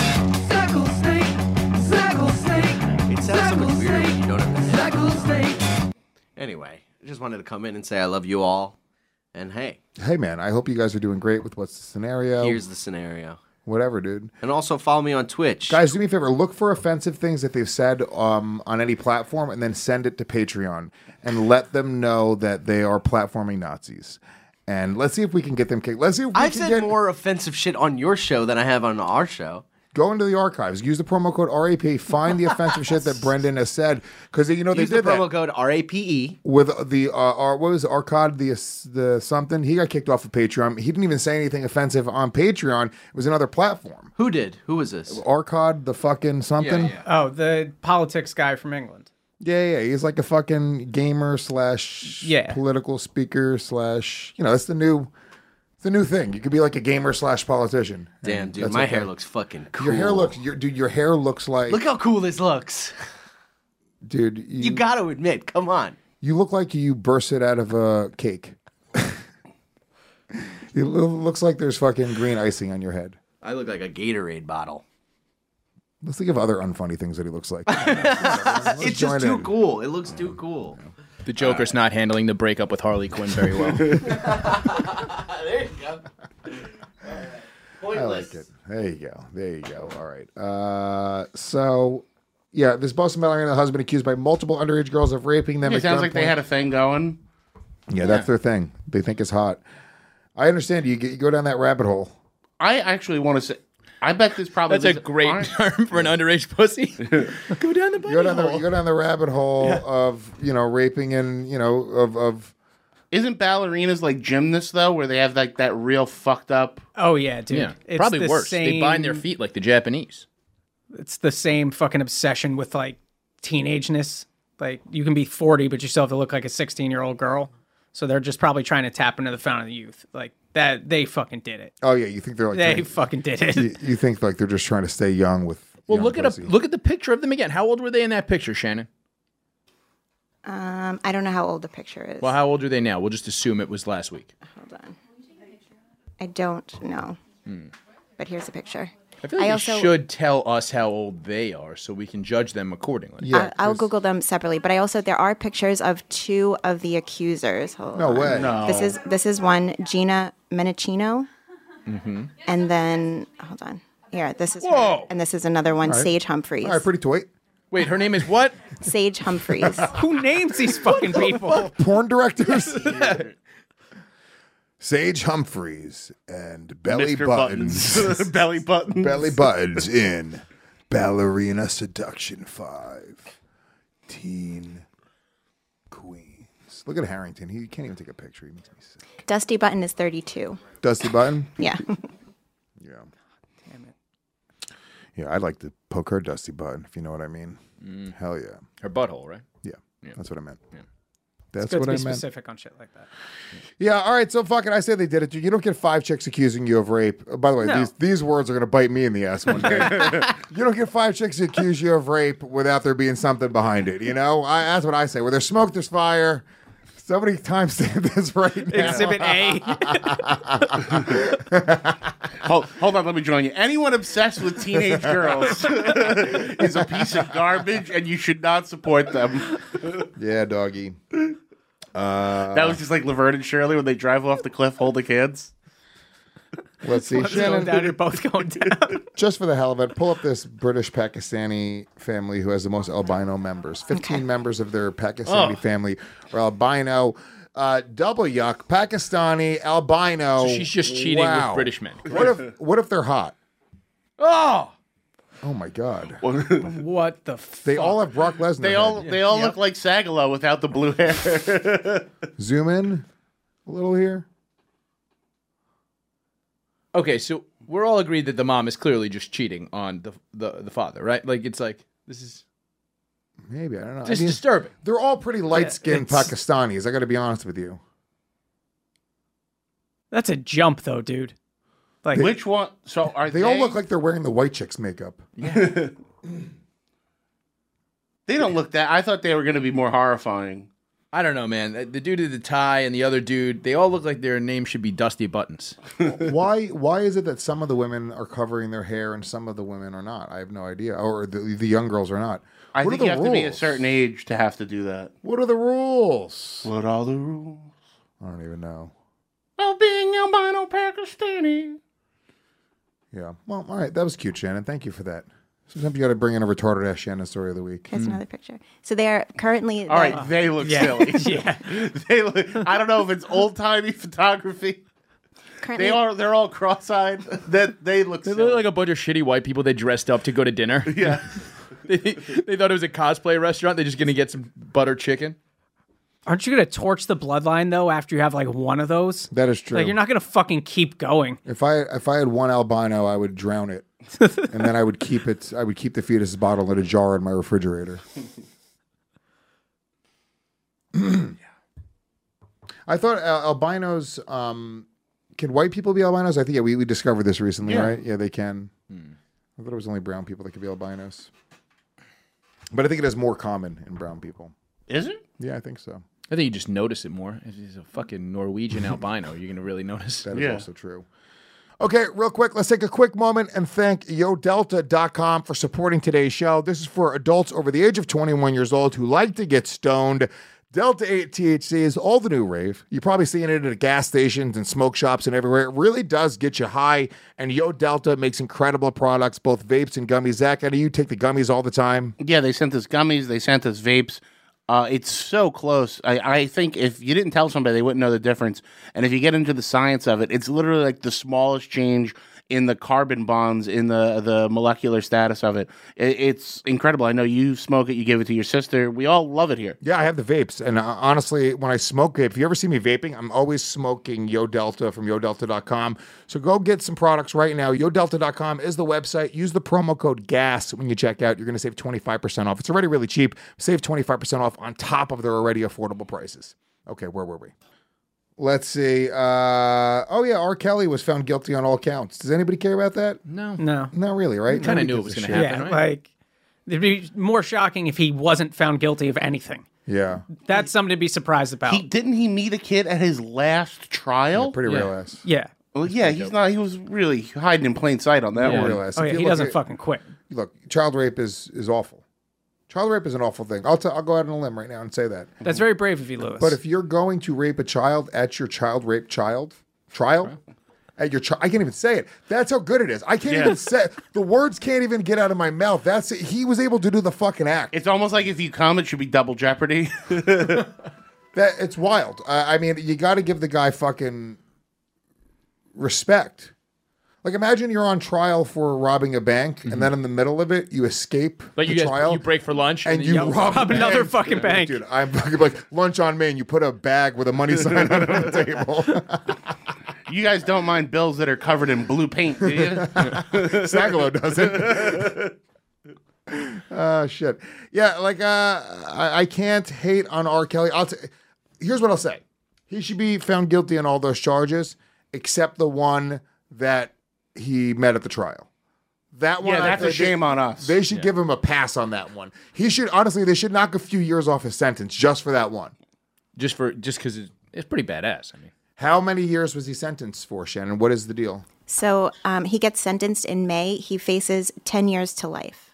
It sounds so much weirder when you don't have the Anyway, I just wanted to come in and say I love you all. And hey, Hey, man, I hope you guys are doing great with what's the scenario. here's the scenario. Whatever, dude. And also follow me on Twitch. Guys, do me a favor. Look for offensive things that they've said um, on any platform and then send it to Patreon and let them know that they are platforming Nazis. And let's see if we can get them kicked. Let's see if we I've can said get... more offensive shit on your show than I have on our show. Go into the archives. Use the promo code R A P. Find the offensive shit that Brendan has said. Because, you know, they Use did the promo that. code R A P E. With the, uh, our, what was it, Arcad, the, the something? He got kicked off of Patreon. He didn't even say anything offensive on Patreon. It was another platform. Who did? Who was this? Arcad, the fucking something. Yeah, yeah. Oh, the politics guy from England. Yeah, yeah, he's like a fucking gamer slash Yeah. political speaker slash, you know, that's the new, the new thing. You could be like a gamer slash politician. Damn, And dude, that's my okay. hair looks fucking cool. Your hair looks, your, dude, your hair looks like, Look how cool this looks. dude, you, You got to admit, come on. you look like you burst it out of a cake. It lo- looks like there's fucking green icing on your head. I look like a Gatorade bottle. Let's think of other unfunny things that he looks like. It's join just too in. cool. It looks too cool. The Joker's not handling the breakup with Harley Quinn very well. There you go. I like it. There you go. There you go. All right. Uh, so, yeah, this Boston ballerina husband accused by multiple underage girls of raping them. It at sounds like they gunpoint. had a thing going. Yeah, that's their thing. They think it's hot. I understand. You, get, you go down that rabbit hole. I actually want to say, I bet this probably That's a was- great aren't- term for an underage pussy. Go down the You go down the, hole. you go down the rabbit hole of, you know, raping and, you know, of, of Isn't ballerinas like gymnasts though, where they have like that real fucked up? Oh yeah, dude. Yeah, It's probably the worse. They bind their same- feet like the Japanese. It's the same fucking obsession with like teenageness. Like you can be forty, but you still have to look like a sixteen-year-old girl. So they're just probably trying to tap into the fountain of youth. Like that, they fucking did it. oh, yeah, you think they're like, They trying- fucking did it. you, you think like they're just trying to stay young with. Well, young look at pussy. a look at the picture of them again. How old were they in that picture, Shannon? Um, I don't know how old the picture is. Well, how old are they now? We'll just assume it was last week. Hold on. I don't know. Hmm. But here's a picture. I feel like I you also- should tell us how old they are so we can judge them accordingly. I- I'll Google them separately, but I also there are pictures of two of the accusers. Hold No on. way. No. This is this is one Gina Menachino, Mm-hmm. and then hold on. Here, this is her, Whoa. and this is another one, All right. Sage Humphreys. All right, pretty toy. Wait, her name is what? Sage Humphreys. Who names these fucking people? Porn directors. Sage Humphreys and Belly Mister Buttons. Buttons. Belly buttons. Belly Buttons in Ballerina Seduction five. Teen Queens. Look at Harrington. He can't even take a picture. He makes me sick. Dusty Button is thirty-two. Dusty Button? Yeah. Yeah. Yeah, I'd like to poke her Dusty Button, if you know what I mean. Mm. Hell yeah. Her butthole, right? Yeah, that's what I meant. Yeah. That's It's good what to I be meant. specific on shit like that. Yeah, all right, so fucking I say they did it. You don't get five chicks accusing you of rape. Uh, By the way, No. these these words are going to bite me in the ass one day. You don't get five chicks to accuse you of rape without there being something behind it, you know? I, that's what I say. Where there's smoke, there's fire. Somebody timestamp this right now. Exhibit A. hold, hold on, let me join you. Anyone obsessed with teenage girls is a piece of garbage, and you should not support them. Yeah, doggy. Uh, That was just like Laverne and Shirley when they drive off the cliff holding hands. Let's see. One's going Shannon, down, you're both going down. just for the hell of it, pull up this British Pakistani family who has the most albino members. fifteen members of their Pakistani Oh. family are albino. Uh, double yuck. Pakistani, albino. So she's just cheating Wow. with British men. What if what if they're hot? Oh! Oh my god. What the fuck? They all have Brock Lesnar. They all head. they all look like Sagalo without the blue hair. Zoom in a little here. Okay, so we're all agreed that the mom is clearly just cheating on the the, the father, right? Like it's like this is Maybe I don't know. just I mean, disturbing. they're all pretty light skinned it's- Pakistanis. I got to be honest with you. That's a jump, though, dude. Like, Which one? So are They they? all look like they're wearing the white chicks makeup. They don't look that. I thought they were going to be more horrifying. I don't know, man. The dude with the tie and the other dude, they all look like their name should be Dusty Buttons. why why is it that some of the women are covering their hair and some of the women are not? I have no idea. Or the, the young girls are not. I what think are you the have to be a rules? certain age to have to do that. What are the rules? What are the rules? I don't even know. Of being albino Pakistani. Yeah. Well, all right. That was cute, Shannon. Thank you for that. Sometimes you got to bring in a retarded ass Shannon story of the week. Here's another picture. So they are currently. All right, they look Yeah. silly. Yeah. They look, I don't know if it's old timey photography. Currently, They are. They're all cross-eyed. That they look. They silly. look like a bunch of shitty white people that dressed up to go to dinner. Yeah. they, they thought it was a cosplay restaurant. They're just going to get some butter chicken. Aren't you gonna torch the bloodline though after you have like one of those? That is true. Like you're not gonna fucking keep going. If I if I had one albino, I would drown it, and then I would keep it. I would keep the fetus bottle in a jar in my refrigerator. I thought uh, albinos. Um, can white people be albinos? I think yeah, we, we discovered this recently, Yeah. right? Yeah, they can. Hmm. I thought it was only brown people that could be albinos, but I think it is more common in brown people. Is it? Yeah, I think so. I think you just notice it more. If he's a fucking Norwegian albino, you're going to really notice. That is Yeah. also true. Okay, real quick, let's take a quick moment and thank Yo Delta dot com for supporting today's show. This is for adults over the age of twenty-one years old who like to get stoned. Delta eight T H C is all the new rave. You're probably seeing it at gas stations and smoke shops and everywhere. It really does get you high, and Yo Delta makes incredible products, both vapes and gummies. Zach, I know you take the gummies all the time. Yeah, they sent us gummies. They sent us vapes. Uh, it's so close. I, I think if you didn't tell somebody, they wouldn't know the difference. And if you get into the science of it, it's literally like the smallest change in the carbon bonds, in the the molecular status of it. it. It's incredible. I know you smoke it. You give it to your sister. We all love it here. Yeah, I have the vapes. And uh, honestly, when I smoke vape, if you ever see me vaping, I'm always smoking Yo Delta from Yo Delta dot com. So go get some products right now. Yo Delta dot com is the website. Use the promo code GAS when you check out. You're going to save twenty-five percent off. It's already really cheap. Save twenty-five percent off on top of their already affordable prices. Okay, where were we? Let's see. Uh, oh, yeah, R. Kelly was found guilty on all counts. Does anybody care about that? No. No. Not really, right? Kind of Nobody knew it gives was a going to shit. happen, Yeah, right? like it'd be more shocking if he wasn't found guilty of anything. Yeah. That's something to be surprised about. He didn't he meet a kid at his last trial? Yeah, pretty Yeah. real ass. yeah. Well, yeah, he's not. He was really hiding in plain sight on that Yeah. one. Real ass. Oh If yeah, you he look doesn't at- fucking quit. Look, child rape is is awful. Child rape is an awful thing. I'll, t- I'll go out on a limb right now and say that. That's very brave of you, Lewis. But if you're going to rape a child at your child rape child trial, at your child, I can't even say it. That's how good it is. I can't Yeah. even say the words. Can't even get out of my mouth. That's it. He was able to do the fucking act. It's almost like if you come, it should be double jeopardy. That it's wild. Uh, I mean, you got to give the guy fucking respect. Like, imagine you're on trial for robbing a bank, and then in the middle of it, you escape Like the you guys, trial. you break for lunch and then you yell, rob, rob a another bank. fucking bank. Dude, I'm fucking like lunch on me, and you put a bag with a money sign on the table. You guys don't mind bills that are covered in blue paint, do you? Sagalo doesn't. Oh shit. Yeah, like uh, I, I can't hate on R. Kelly. I'll t- here's what I'll say: he should be found guilty on all those charges, except the one that he met at the trial. That one, Yeah, I that's a think they- shame on us. They should give him a pass on that one. He should honestly. They should knock a few years off his sentence just for that one. just for just because it's, it's pretty badass. I mean, How many years was he sentenced for, Shannon? What is the deal? So um, he gets sentenced in May. He faces ten years to life.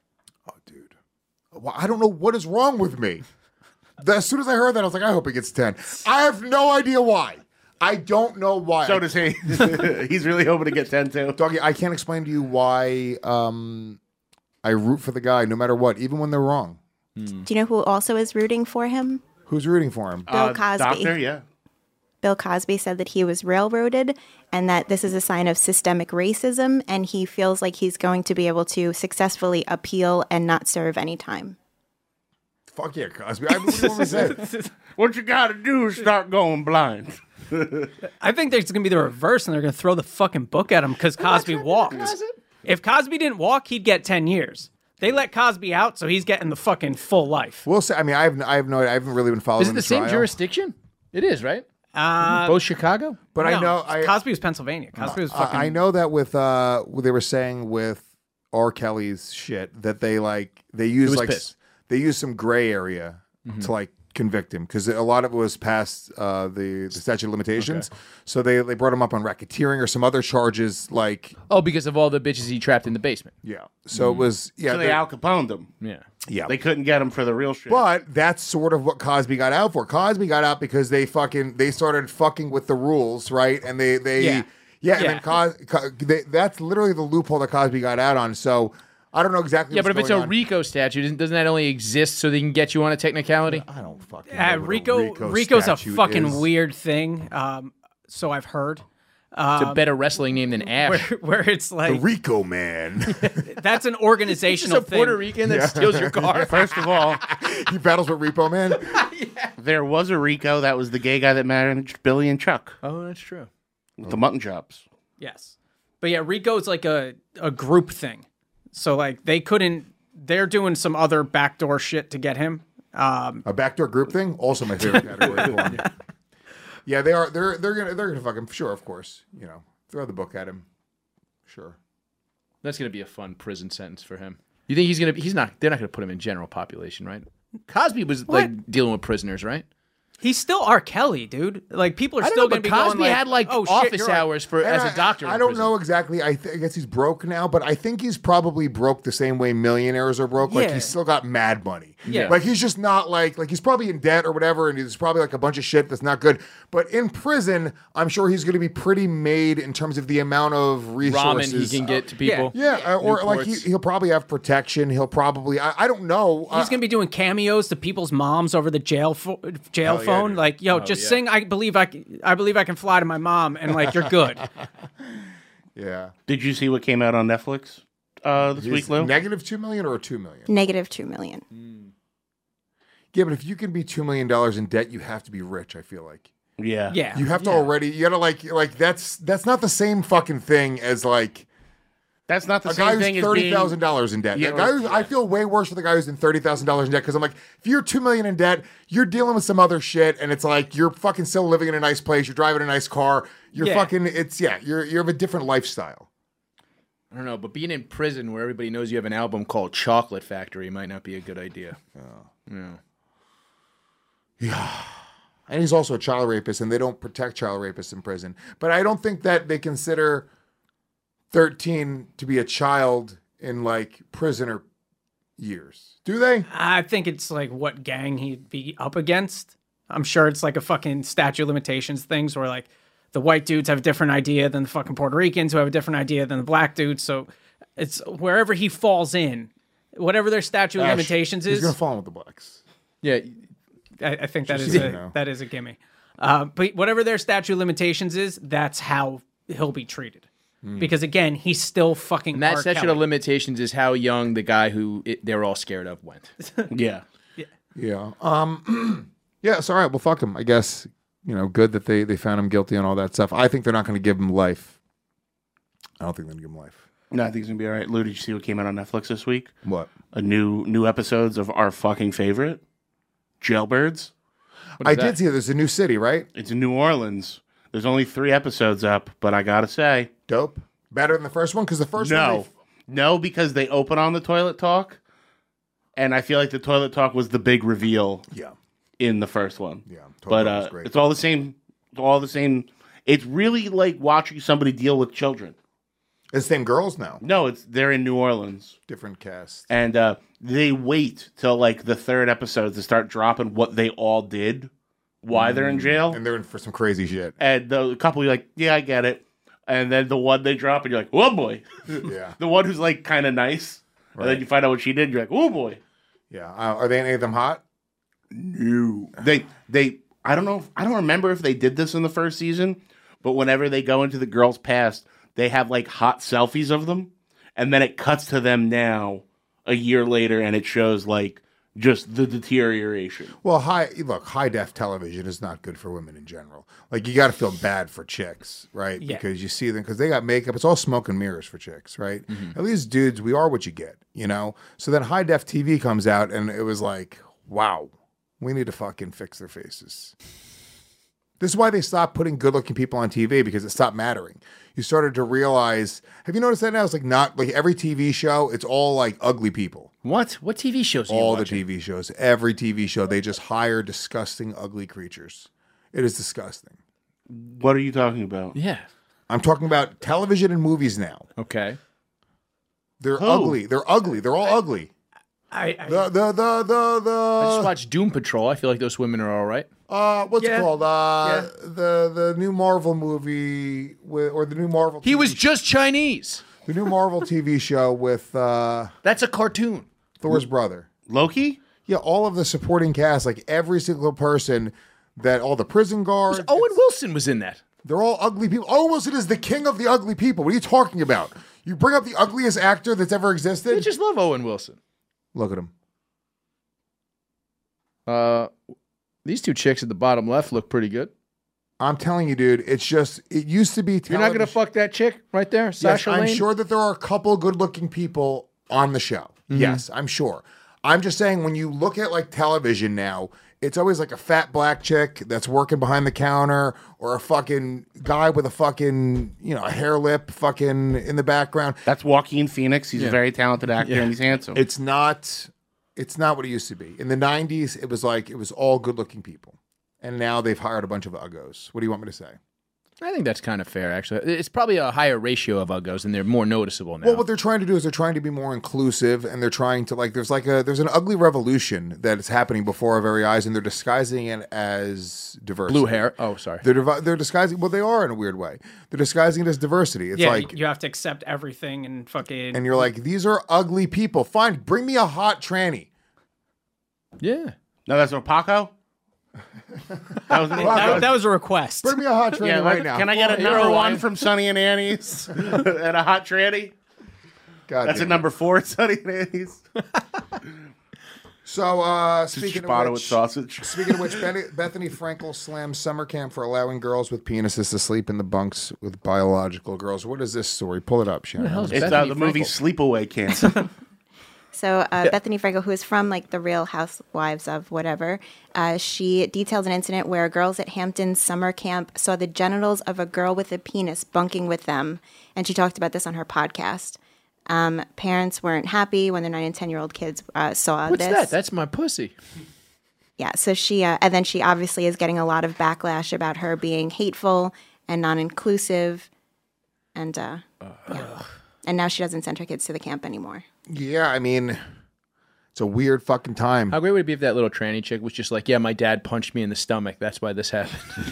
Well, I don't know what is wrong with me. The- as soon as I heard that, I was like, I hope he gets ten. I have no idea why. I don't know why. So does he. He's really hoping to get ten too. Doggy, I can't explain to you why um, I root for the guy no matter what, even when they're wrong. Do you know who also is rooting for him? Who's rooting for him? Bill Cosby. Doctor, yeah. Bill Cosby said that he was railroaded and that this is a sign of systemic racism, and he feels like he's going to be able to successfully appeal and not serve any time. Fuck yeah, Cosby. I, what do you want me to say? What you got to do is start going blind. I think there's going to be the reverse, and they're going to throw the fucking book at him because Cosby walked. If Cosby didn't walk, he'd get ten years. They let Cosby out, so he's getting the fucking full life. We'll say. I mean, I have, I have no. I haven't really been following. is it the same trial. jurisdiction? It is, right? Uh, Both Chicago, But I no, know. I, Cosby was Pennsylvania. Cosby was fucking. I, I know that with uh, what they were saying with R. Kelly's shit that they like they use was like piss. s- they use some gray area Mm-hmm. to like convict him because a lot of it was past uh, the the statute of limitations. So they they brought him up on racketeering or some other charges like Oh, because of all the bitches he trapped in the basement. yeah. So it was yeah. So they they- Al Caponed him. Yeah. yeah. They couldn't get him for the real shit. But that's sort of what Cosby got out for. Cosby got out because they fucking they started fucking with the rules, right? And they they Yeah. yeah, and Yeah. then Cos, Co- they, that's literally the loophole that Cosby got out on. So I don't know exactly. Yeah, but what's if it's going a on. RICO statute, doesn't doesn't that only exist so they can get you on a technicality? I don't fucking. Uh, know what a Rico, RICO Rico's a statute fucking is. weird thing. Um, so I've heard. It's a better wrestling name than Ash. Where, where it's The like Rico Man. that's an organizational It's a Puerto thing. Rican that steals your car. First of all, he battles with Repo Man. there was a Rico that was the gay guy that managed Billy and Chuck Oh, that's true. with the mutton chops. Yes. But yeah, Rico's like a, a group thing. So like they couldn't they're doing some other backdoor shit to get him. Um, A backdoor group thing, also my favorite category. Go on. Yeah, they are. They're they're gonna they're gonna fuck him. Sure, of course. You know, throw the book at him. Sure. That's gonna be a fun prison sentence for him. You think he's gonna? Be, he's not. They're not gonna put him in general population, right? Cosby was like dealing with prisoners, right? He's still R. Kelly, dude. Like people are I don't still know, going but to be Cosby going like, had like oh, shit, office you're right. hours for And as I- a doctor. I, in don't prison. know exactly. I, th- I guess he's broke now, but I think he's probably broke the same way millionaires are broke. Like Yeah. he's still got mad money. Yeah. Like he's just not like like he's probably in debt or whatever, and there's probably like a bunch of shit that's not good. But in prison, I'm sure he's going to be pretty made in terms of the amount of resources Ramen he can get to people. Yeah, uh, or like he, Newports. he'll probably have protection. He'll probably I, I don't know. He's going to be doing cameos to people's moms over the jail fo- jail Hell yeah, phone. dude. Like, yo, Oh, just yeah. sing. I believe I, c- I believe I can fly to my mom, and like you're good. Yeah. Did you see what came out on Netflix uh, this He's week, Lou? negative two million or two million. Negative two million. Yeah, but if you can be two million dollars in debt, you have to be rich. I feel like. Yeah. Yeah, You have to yeah. already. You gotta like like that's that's not the same fucking thing as like That's not the a same guy thing who's as thirty being... thousand dollars in debt. Yeah, A guy who's, yeah. I feel way worse for the guy who's in thirty thousand dollars in debt because I'm like, if you're two million in debt, you're dealing with some other shit, and it's like you're fucking still living in a nice place, you're driving a nice car, you're Yeah. fucking. It's yeah, you're you have a different lifestyle. I don't know, but being in prison where everybody knows you have an album called Chocolate Factory might not be a good idea. Yeah. Yeah. And he's also a child rapist, and they don't protect child rapists in prison. But I don't think that they consider thirteen to be a child in like prisoner years. Do they? I think it's like what gang he'd be up against. I'm sure it's like a fucking statute of limitations things where like the white dudes have a different idea than the fucking Puerto Ricans who have a different idea than the black dudes. So it's wherever he falls in, whatever their statute of Ash, limitations He's is. gonna fall in with the blacks. Yeah. I, I think that Just is so you a, know. that is a gimme. Uh, but whatever their statute of limitations is, that's how he'll be treated. Because again, he's still fucking. And that R. statute Kelly. of limitations is how young the guy who it, they were all scared of went. Yeah. Yeah. Um. yeah. It's all right. Well, fuck him. I guess you know. Good that they they found him guilty on all that stuff. I think they're not going to give him life. I don't think they're going to give him life. No, I think it's gonna be all right. Lou, did you see what came out on Netflix this week? What? A new new episodes of our fucking favorite, Jailbirds. What is I that? did see it. There's a new city, right? It's in New Orleans. There's only three episodes up, but I gotta say, Dope. Better than the first one because the first one. no, no, because they open on the toilet talk, and I feel like the toilet talk was the big reveal. They, yeah. In the first one, Yeah. Toilet but Talk was uh, great. it's all the same. It's all the same. It's really like watching somebody deal with children. It's the same girls now. No, it's they're in New Orleans. Different cast. And uh, they wait till like the third episode to start dropping what they all did, why they're in jail. And they're in for some crazy shit. And the couple, you're like, yeah, I get it. And then the one they drop, and you're like, oh boy. Yeah. The one who's like kind of nice. And then Right. you find out what she did, you're like, oh boy. Yeah. Uh, are they any of them hot? No. They, they, I don't know, if, I don't remember if they did this in the first season, but whenever they go into the girl's past, they have like hot selfies of them. And then it cuts to them now, a year later, and it shows like just the deterioration. Well, high look, high def television is not good for women in general. Like you got to feel bad for chicks, right? Yeah. Because you see them because they got makeup. It's all smoke and mirrors for chicks, right? At least dudes, we are what you get, you know. So then high def T V comes out, and it was like, wow, we need to fucking fix their faces. This is why they stopped putting good looking people on T V because it stopped mattering. You started to realize. Have you noticed that now? It's like not like every T V show. It's all like ugly people. What? What T V shows are you All the watching? T V shows, every T V show, they just hire disgusting, ugly creatures. It is disgusting. What are you talking about? Yeah. I'm talking about television and movies now. Okay. They're Who? ugly. They're ugly. They're all ugly. I, I, The the the the the. I just watched Doom Patrol. I feel like those women are all right. Uh, what's Yeah. it called? Uh, Yeah. the the new Marvel movie with, or the new Marvel. He T V was just Chinese. the new Marvel T V show with uh, That's a cartoon. Thor's brother. Loki? Yeah, all of the supporting cast, like every single person that all the prison guards. Owen Wilson was in that. They're all ugly people. Almost it is the king of the ugly people. What are you talking about? You bring up the ugliest actor that's ever existed? You just love Owen Wilson. Look at him. Uh, these two chicks at the bottom left look pretty good. I'm telling you, dude, it's just, it used to be You're not going to fuck that chick right there, Yes, Sasha I'm Lane? sure that there are a couple good-looking people on the show. Mhm. Yes, I'm sure. I'm just saying, when you look at like television now, it's always like a fat black chick that's working behind the counter, or a fucking guy with a fucking, you know, a hair lip fucking in the background. That's Joaquin Phoenix. He's Yeah. a very talented actor Yeah. and he's handsome. It's not, it's not what it used to be. In the nineties, it was like, it was all good-looking people. And now they've hired a bunch of uggos. What do you want me to say? I think that's kind of fair, actually. It's probably a higher ratio of uggos, and they're more noticeable now. Well, what they're trying to do is they're trying to be more inclusive, and they're trying to like. There's like a there's an ugly revolution that is happening before our very eyes, and they're disguising it as diversity. Blue hair. Oh, sorry. They're divi- they're disguising. Well, they are in a weird way. They're disguising it as diversity. It's yeah, like, you have to accept everything and fucking. and you're like, these are ugly people. Fine, bring me a hot tranny. Yeah. No, that's not Paco. That was, that, that was a request. Bring me a hot tranny Yeah, right let- now. Can I get a You're number a one wife. from Sonny and Annie's and a hot tranny? God That's a damn it. number four at Sonny and Annie's. So, uh, Just speaking ciabatta of with which, sausage. speaking of which, Bethany, Bethany Frankel slams summer camp for allowing girls with penises to sleep in the bunks with biological girls. What is this story? Pull it up, Shannon. It's uh, the movie Sleepaway Camp. So uh, Bethany Frankel, who is from like the Real Housewives of whatever, uh, she detailed an incident where girls at Hampton summer camp saw the genitals of a girl with a penis bunking with them, and she talked about this on her podcast. Um, parents weren't happy when their nine and ten year old kids uh, saw What's this. that? That's my pussy. Yeah, so she, uh, and then she obviously is getting a lot of backlash about her being hateful and non-inclusive, and uh, yeah. And now she doesn't send her kids to the camp anymore. Yeah, I mean, it's a weird fucking time. How great would it be if that little tranny chick was just like, yeah, my dad punched me in the stomach. That's why this happened.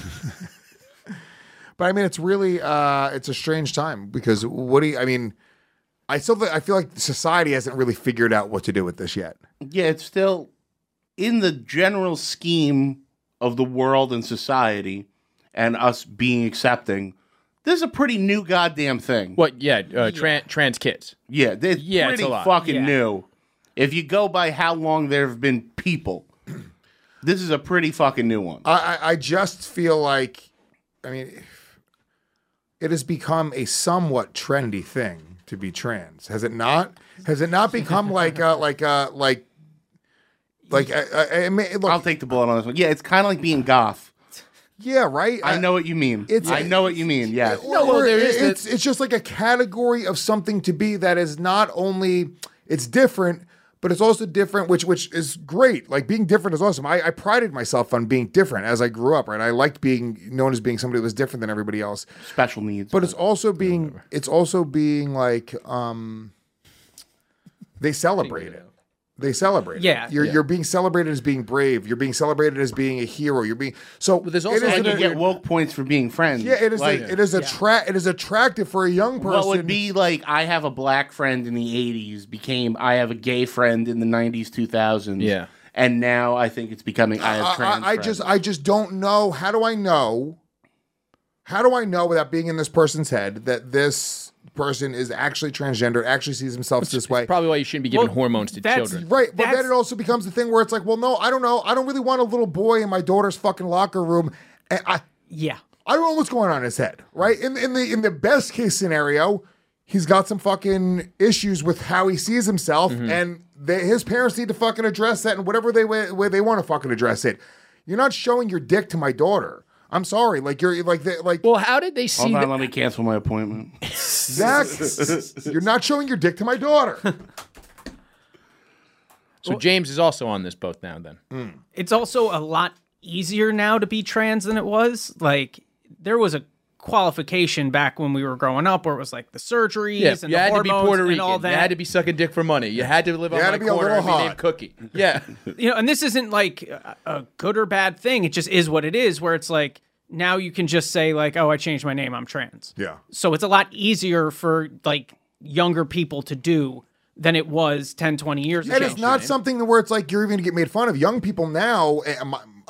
But I mean, it's really, uh, it's a strange time because what do you, I mean, I still, I feel like society hasn't really figured out what to do with this yet. Yeah, it's still in the general scheme of the world and society and us being accepting. This is a pretty new goddamn thing. What? Yeah, uh, tran- trans kids. Yeah, it's Yeah, it's pretty a lot. fucking Yeah. new. If you go by how long there have been people, this is a pretty fucking new one. I, I, I just feel like, I mean, it has become a somewhat trendy thing to be trans. Has it not? Has it not become like, uh, like, uh, like, like? I, I, I mean, look, I'll take the bullet on this one. Yeah, it's kind of like being goth. Yeah, right. I know what you mean. It's- I know what you mean. Yeah. No, well, it's it's just like a category of something to be that is not only it's different, but it's also different, which which is great. Like being different is awesome. I, I prided myself on being different as I grew up, right? I liked being known as being somebody that was different than everybody else. Special needs. But it's also being it's also being like um they celebrate it. They celebrate it. Yeah. You're Yeah. you're being celebrated as being brave. You're being celebrated as being a hero. You're being so there's it is and you an- get woke points for being friends. yeah, it is. Like, a, it is attra- It is attractive for a young person. what would be like I have a black friend in the eighties became I have a gay friend in the nineties, two thousands. Yeah. And now I think it's becoming I have I, trans I, I friends. just, I just don't know. How do I know? How do I know without being in this person's head that this person is actually transgender, actually sees himself this way? Probably why you shouldn't be giving Well, hormones to that's- children. Right, but then That's- it also becomes the thing where it's like, well, no, I don't know. I don't really want a little boy in my daughter's fucking locker room. And I, Yeah. I don't know what's going on in his head, right? In in the in the best case scenario, he's got some fucking issues with how he sees himself, Mm-hmm. and they, his parents need to fucking address that in whatever they way, way they want to fucking address it. You're not showing your dick to my daughter. I'm sorry, like you're like they, like Well, how did they see Hold on, that? let me cancel my appointment. Zach. You're not showing your dick to my daughter. So James is also on this boat now then. It's also a lot easier now to be trans than it was. Like there was a qualification back when we were growing up where it was like the surgeries Yeah, and you the had to be hormones Puerto and Rican. all that. You had to be sucking dick for money. You had to live You on had my to be a corner little and be named hot. Cookie. Yeah. you know, and this isn't like a, a good or bad thing. It just is what it is, where it's like now you can just say like, oh, I changed my name, I'm trans. Yeah. So it's a lot easier for like younger people to do than it was ten, twenty years ago. And it's not something where it's like you're even gonna get made fun of. Young people now, eh, my-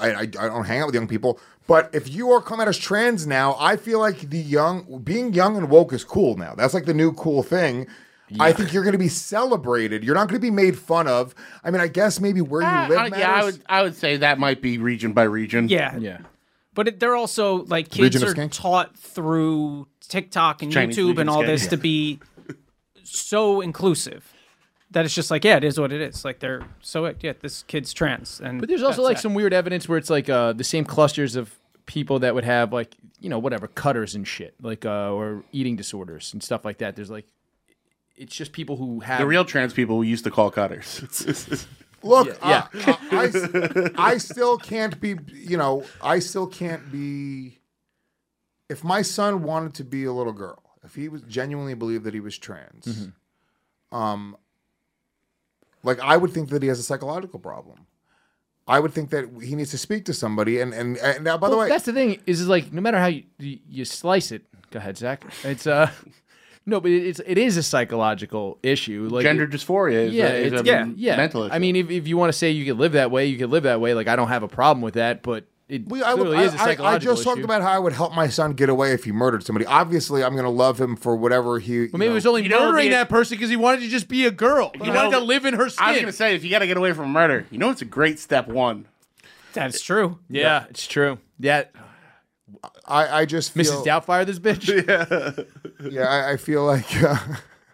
I, I I don't hang out with young people. But if you are coming out as trans now, I feel like the young being young and woke is cool now. That's like the new cool thing. Yeah. I think you're going to be celebrated. You're not going to be made fun of. I mean, I guess maybe where you Uh, live uh, matters. yeah, I would I would say that might be region by region. Yeah. Yeah. But it, they're also like kids Region of are Skanks? taught through TikTok and Chinese YouTube Region and all Skank, this yeah. to be so inclusive that it's just like, yeah, it is what it is. Like they're so yeah, this kid's trans. And But there's also that's like that. some weird evidence where it's like uh, the same clusters of people that would have like, you know, whatever, cutters and shit, like, uh, or eating disorders and stuff like that. There's like, it's just people who have. The real trans people we used to call cutters. Look, Yeah, uh, I, I still can't be, you know, I still can't be. If my son wanted to be a little girl, if he was genuinely believed that he was trans, Mm-hmm. um, like I would think that he has a psychological problem. I would think that he needs to speak to somebody. And and, and now, by the Well, way, that's the thing is, is like no matter how you, you, you slice it. Go ahead, Zach. It's uh, no, but it's it is a psychological issue. Like Gender dysphoria is yeah, a, is it's, a yeah, yeah. mental issue. I mean, if if you want to say you can live that way, you can live that way. Like I don't have a problem with that, but it We, I, clearly I, is a I- psychological I just talked issue. about how I would help my son get away if he murdered somebody. Obviously, I'm going to love him for whatever he. Well, maybe it was only You know, murdering the- that person because he wanted to just be a girl. He You wanted know, to live in her skin. I was gonna say if you got to get away from murder, you know it's a great step one. That's true. yeah, it's true. Yeah, I, I just feel, Missus Doubtfire, this bitch. Yeah, I, I feel like. Uh,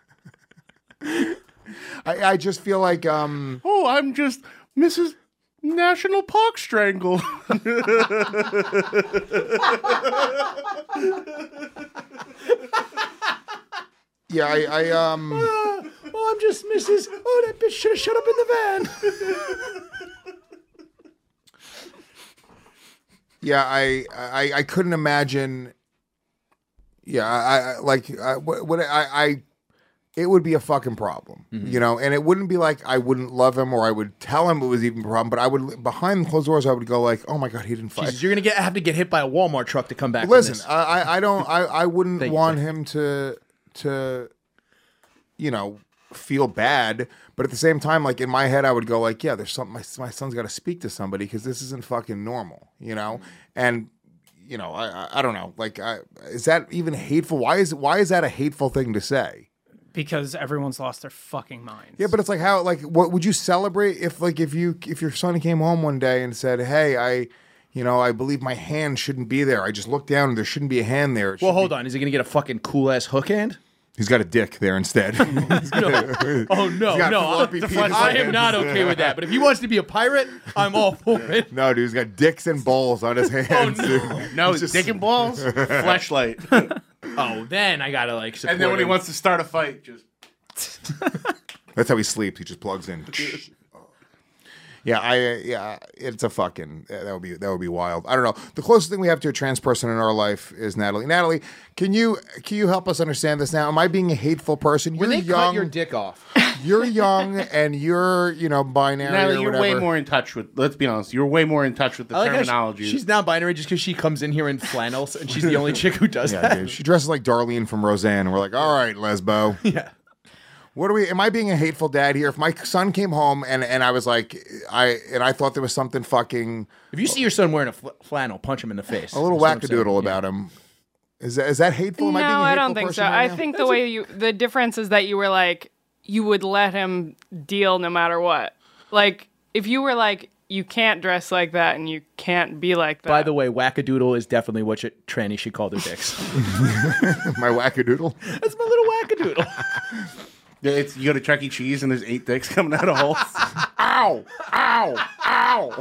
I, I just feel like. Um, Oh, I'm just Missus National Park Strangle. yeah, I, I um. Oh, I'm just Missus Oh, that bitch should have shut up in the van. Yeah, I, I, I couldn't imagine. Yeah, I, I like I, what, what I, I, it would be a fucking problem, Mm-hmm. you know. And it wouldn't be like I wouldn't love him or I would tell him it was even a problem. But I would behind closed doors, I would go like, oh my god, he didn't fight. Jesus, you're gonna get have to get hit by a Walmart truck to come back. from Listen, this. I, I, I don't, I, I wouldn't Thank you, want sir. him to, to, you know, feel bad. But at the same time, like in my head, I would go like, yeah, there's something. My, my son's got to speak to somebody because this isn't fucking normal, you know. And you know, I, I, I don't know. Like, I, is that even hateful? Why is why is that a hateful thing to say? Because everyone's lost their fucking minds. Yeah, but it's like how, like, what would you celebrate if, like, if you if your son came home one day and said, "Hey, I, you know, I believe my hand shouldn't be there. I just looked down and there shouldn't be a hand there." It well, should hold be-" on. Is he gonna get a fucking cool ass hook hand? He's got a dick there instead. Oh no, He's got no, floppy I, penis I am hands. not okay with that. But if he wants to be a pirate, I'm all for it. No, dude, he's got dicks and balls on his hands. no. dude. No, He's just- dick and balls, fleshlight. Oh, then I gotta like support And then when he him. wants to start a fight, just That's how he sleeps. He just plugs in. Yeah, I uh, yeah, it's a fucking that would be that would be wild. I don't know. The closest thing we have to a trans person in our life is Natalie. Natalie, can you can you help us understand this now? Am I being a hateful person? You're when they young. cut your dick off. You're young and you're you know binary. Natalie, or you're whatever. way more in touch with. Let's be honest, you're way more in touch with the I like how she- terminology. she's non-binary just because she comes in here in flannels and she's the only chick who does Yeah, that. dude. She dresses like Darlene from Roseanne. We're like, all right, lesbo. Yeah. What are we? Am I being a hateful dad here? If my son came home and, and I was like, I and I thought there was something fucking If you see your son wearing a fl- flannel, punch him in the face. a little That's what I'm saying. wackadoodle about him. Is that is that hateful? Am I No, being a I hateful don't think so. person right I now? think the way you, the difference is that you were like, you would let him deal no matter what. Like, if you were like, you can't dress like that and you can't be like that. By the way, wackadoodle is definitely what your tranny should call their dicks. my wackadoodle. That's my little wackadoodle. Yeah, it's you go to Chuck E. Cheese and there's eight dicks coming out of holes. Ow! Ow! Ow!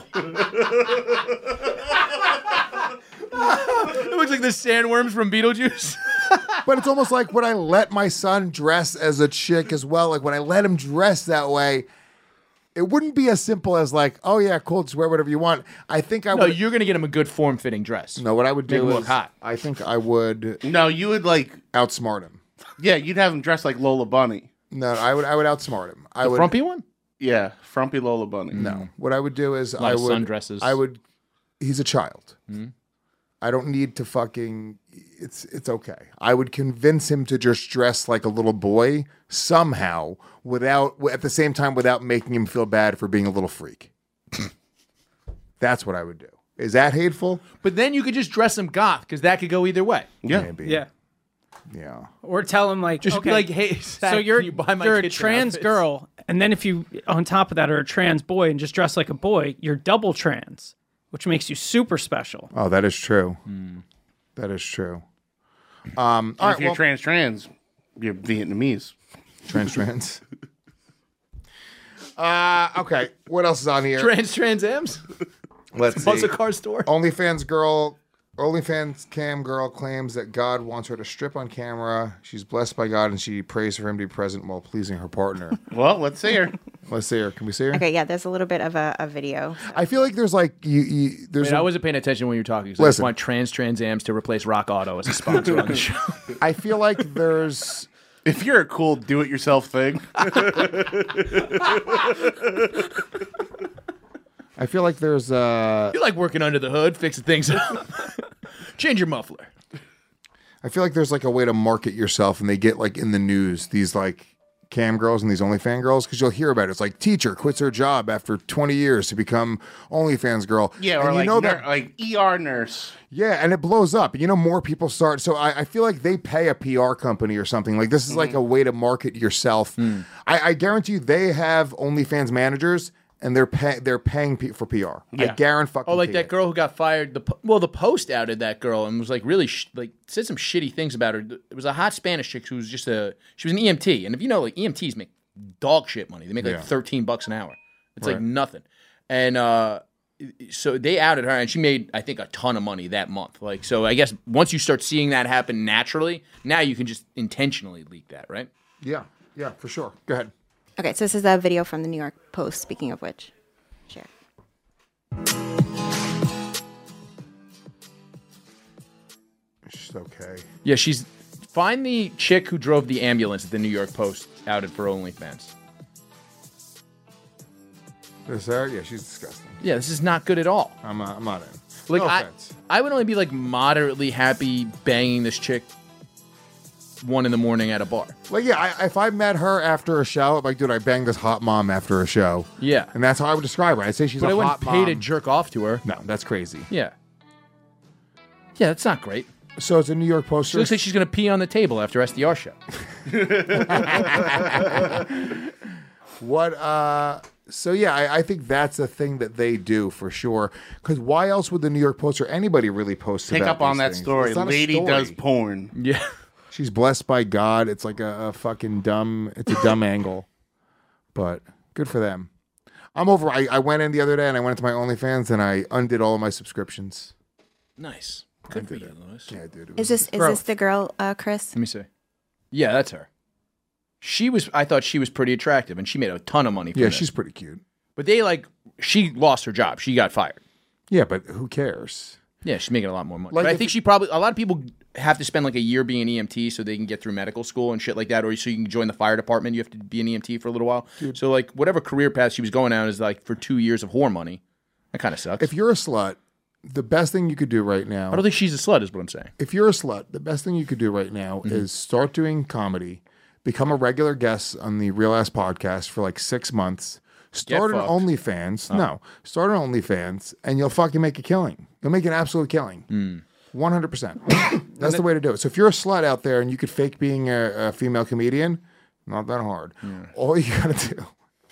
It looks like the sandworms from Beetlejuice. But it's almost like when I let my son dress as a chick as well. Like when I let him dress that way, it wouldn't be as simple as like, oh yeah, cool, just wear whatever you want. I think I No, would. you're gonna get him a good form-fitting dress. No, what I would Make do him is look hot. I think I would No, you would like outsmart him. yeah, you'd have him dressed like Lola Bunny. No, I would I would outsmart him. I The would frumpy one? Yeah, frumpy Lola Bunny. No, what I would do is A lot I of would sundresses. I would. He's a child. Mhm. I don't need to fucking. It's it's okay. I would convince him to just dress like a little boy somehow, without at the same time without making him feel bad for being a little freak. That's what I would do. Is that hateful? But then you could just dress them goth because that could go either way. Yeah. Maybe. Yeah. Yeah. Or tell them like, Just okay, be like, hey, Zach, so you're can you buy my you're a kitchen trans outfits? girl, and then if you on top of that are a trans boy and just dress like a boy, you're double trans, which makes you super special. Oh, that is true. That is true. Um, And all if right, you're well, trans trans, you're Vietnamese. trans trans. uh, okay, what else is on here? Trans Trans M's? Let's What's see. a car store? OnlyFans girl, OnlyFans cam girl claims that God wants her to strip on camera. She's blessed by God and she prays for him to be present while pleasing her partner. Well, let's see her. Let's see her. Can we see her? Okay, yeah, there's a little bit of a, a video. I feel like there's like you. you there's. Wait, a- I wasn't paying attention when you were talking. So I just Listen. want Trans Trans Am's to replace Rock Auto as a sponsor on the show. I feel like there's. If you're a cool do-it-yourself thing, I feel like there's. Uh, You like working under the hood, fixing things up. Change your muffler. I feel like there's like a way to market yourself, and they get like in the news these like cam girls and these OnlyFans girls because you'll hear about it. It's like teacher quits her job after twenty years to become OnlyFans girl. yeah, or and like you know nur- that, like E R nurse. yeah, and it blows up. You know, more people start. So I, I feel like they pay a P R company or something. Like this is like a way to market yourself. I, I guarantee you, they have OnlyFans managers. And they're pay- they're paying P- for P R. I Yeah. guarantee fucking. Oh, like that it. girl who got fired. The po- well, the Post outed that girl and was like really sh- like said some shitty things about her. It was a hot Spanish chick who was just a she was an E M T, and if you know, like E M Ts make dog shit money. They make like Yeah. thirteen bucks an hour. It's like Right. nothing. And uh, so they outed her, and she made I think a ton of money that month. Like so, I guess once you start seeing that happen naturally, now you can just intentionally leak that, right? Yeah, yeah, for sure. Go ahead. Okay, so this is a video from the New York Post, speaking of which. Share. She's okay. Yeah, she's find the chick who drove the ambulance at the New York Post outed for OnlyFans. Is there? Yeah, she's disgusting. Yeah, this is not good at all. I'm uh, I'm not in. Like no I, offense. I would only be like moderately happy banging this chick one in the morning at a bar. Like, yeah, I, if I met her after a show, I'm like, dude, I banged this hot mom after a show. Yeah. And that's how I would describe her. I'd say she's But a I wouldn't hot pay mom. to jerk off to her. No, that's crazy. Yeah. Yeah, that's not great. So it's a New York Post. She looks like she's going to pee on the table after S D R show. What, uh, so yeah, I, I think that's a thing that they do for sure. Because why else would the New York Post or anybody really post Pick about up on these that things? story. It's not a Lady story. does porn. Yeah. She's blessed by God. It's like a, a fucking dumb, it's a dumb angle. But good for them. I'm over. I, I went in the other day and I went into my OnlyFans and I undid all of my subscriptions. Nice. Good for you, Lewis. Yeah, dude. Is this is this the girl, uh, Chris? Let me see. Yeah, that's her. She was. I thought she was pretty attractive, and she made a ton of money. From Yeah, this. she's pretty cute. But they like. She lost her job. She got fired. Yeah, but who cares? Yeah, she's making a lot more money. Like but I if- think she probably. A lot of people have to spend like a year being an E M T so they can get through medical school and shit like that, or so you can join the fire department. You have to be an E M T for a little while. So like whatever career path she was going down is like for two years of whore money. That kind of sucks. If you're a slut, the best thing you could do right now. I don't think she's a slut, is what I'm saying. If you're a slut, the best thing you could do right now Mm-hmm. is start doing comedy, become a regular guest on the Real Ass Podcast for like six months. Start an fucked. OnlyFans. Oh. No, start an OnlyFans, and you'll fucking make a killing. You'll make an absolute killing. Mm. One hundred percent. That's the way to do it. So if you're a slut out there and you could fake being a, a female comedian, not that hard. All you gotta do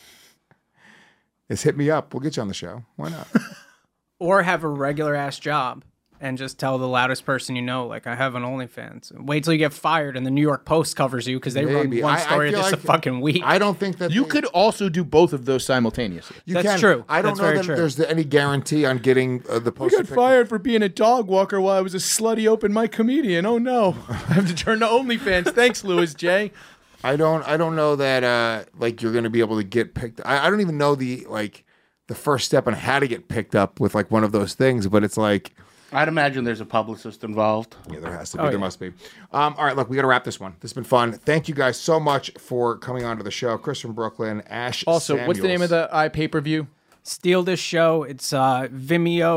is hit me up. We'll get you on the show. Why not? Or have a regular ass job and just tell the loudest person you know, like, I have an OnlyFans. Wait till you get fired and the New York Post covers you because they Maybe. run one I- I story feel just like- a fucking week. I don't think that You they- could also do both of those simultaneously. You That's can. true. I don't That's know very that true. there's any guarantee on getting uh, the I post. got fired for being a dog walker while I was a slutty open mic comedian. Oh no. I have to turn to OnlyFans. Thanks, Louis J. I don't. I don't know that. Uh, like you're going to be able to get picked. I, I don't even know the like the first step on how to get picked up with like one of those things. But it's like. I'd imagine there's a publicist involved. Yeah, there has to be. Oh, there yeah. must be. Um, all right, look, we got to wrap this one. This has been fun. Thank you guys so much for coming on to the show. Chris from Brooklyn, Ash. Also, what's the name of Samuels. the i pay per view? Steal this show. It's uh, Vimeo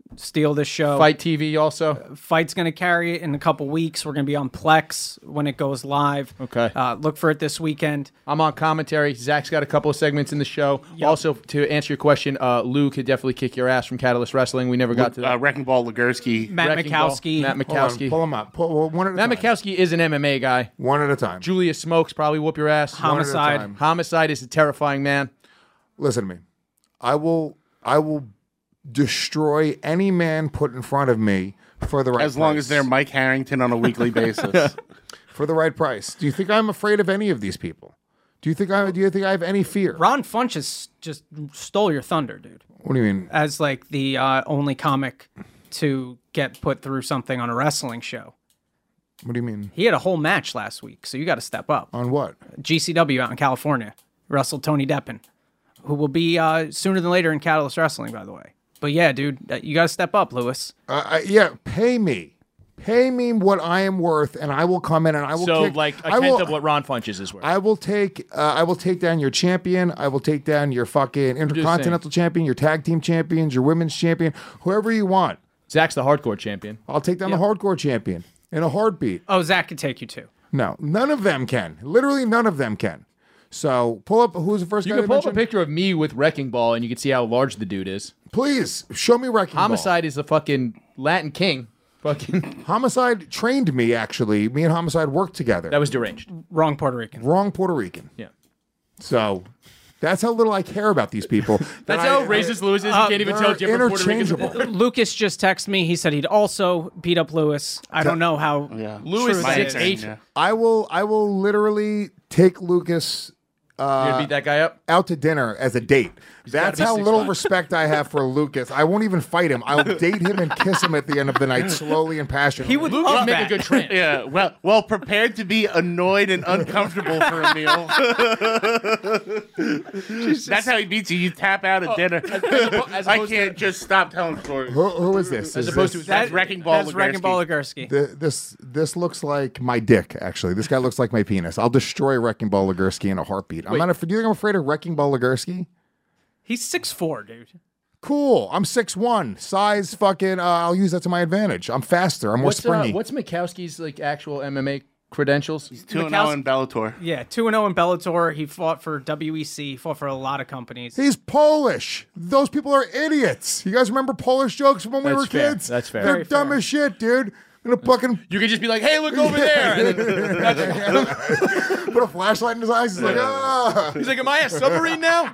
steal this show. Fight T V also. Fight's going to carry it in a couple weeks. We're going to be on Plex when it goes live. Okay. Uh, look for it this weekend. I'm on commentary. Zach's got a couple of segments in the show. Yep. Also, to answer your question, uh, Lou could definitely kick your ass from Catalyst Wrestling. We never got to that. Uh, Wrecking Ball Legursky. Matt Wrecking Ball. Mikowski. Matt Hold on, Mikowski. pull him up. Pull, well, one at a Matt time. Mikowski is an M M A guy. One at a time. Julius Smokes probably whoop your ass. Homicide. time. Homicide is a terrifying man. Listen to me. I will. I will destroy any man put in front of me for the right As long price. as they're Mike Harrington on a weekly basis. For the right price. Do you think I'm afraid of any of these people? Do you think I? Do you think I have any fear? Ron Funches just stole your thunder, dude. What do you mean? As like the uh, only comic to get put through something on a wrestling show. What do you mean? He had a whole match last week, so you got to step up. On what? G C W out in California. Wrestled Tony Deppen, who will be uh, sooner than later in Catalyst Wrestling, by the way. But yeah, dude, you got to step up, Lewis. Uh, I, yeah, pay me. Pay me what I am worth, and I will come in and I will So, kick. like, a I tenth will, of what Ron Funches is worth. I will take. Uh, I will take down your champion. I will take down your fucking intercontinental champion, your tag team champions, your women's champion, whoever you want. Zach's the hardcore champion. I'll take down Yep. the hardcore champion in a heartbeat. Oh, Zach could take you too. No, none of them can. Literally, none of them can. So pull up. Who's the first You guy can to pull up a mention? picture of me with Wrecking Ball, and you can see how large the dude is. Please show me Wrecking Ball. Homicide is the fucking Latin king. Fucking Homicide trained me, actually. Me and Homicide worked together. that was deranged. Wrong Puerto Rican. Wrong Puerto Rican. Yeah. So that's how little I care about these people. That's That how I- racist Lewis is. You Uh, can't even they're tell different Puerto Ricans. interchangeable. Lucas just texted me. He said he'd also beat up Lewis. I don't know how. Yeah. Lewis true is that six is. eight. Yeah. I will. I will literally take Lucas You uh, gonna beat that guy up? out to dinner as a date. That's be how six little five. respect I have for Lucas. I won't even fight him. I'll date him and kiss him at the end of the night, slowly and passionately. He would Luke love would make that. a good trans. Yeah, well, well prepared to be annoyed and uncomfortable for a meal. That's how he beats you. You tap out at dinner. as I opposed can't just stop telling stories. Who, who is this? As Is opposed this- to That's Wrecking Ball That's Wrecking Ball Legursky. Th- this this looks like my dick. Actually, this guy looks like my penis. I'll destroy Wrecking Ball Legursky in a heartbeat. I'm Wait. not. Af- do you think I'm afraid of Wrecking Ball Legursky? He's six four, dude. Cool. I'm six one. Size fucking. Uh, I'll use that to my advantage. I'm faster. I'm more What's uh, springy. what's Mikowski's like actual M M A credentials? two and oh in Bellator. Yeah, two and zero in Bellator. He fought for W E C. Fought for a lot of companies. He's Polish. Those people are idiots. You guys remember Polish jokes from when we That's were fair. kids? That's fair. They're Very dumb fair. as shit, dude. I'm gonna fucking You could just be like, "Hey, look over there." And then, put a flashlight in his eyes. He's like, ah. he's like, "Am I a submarine now?"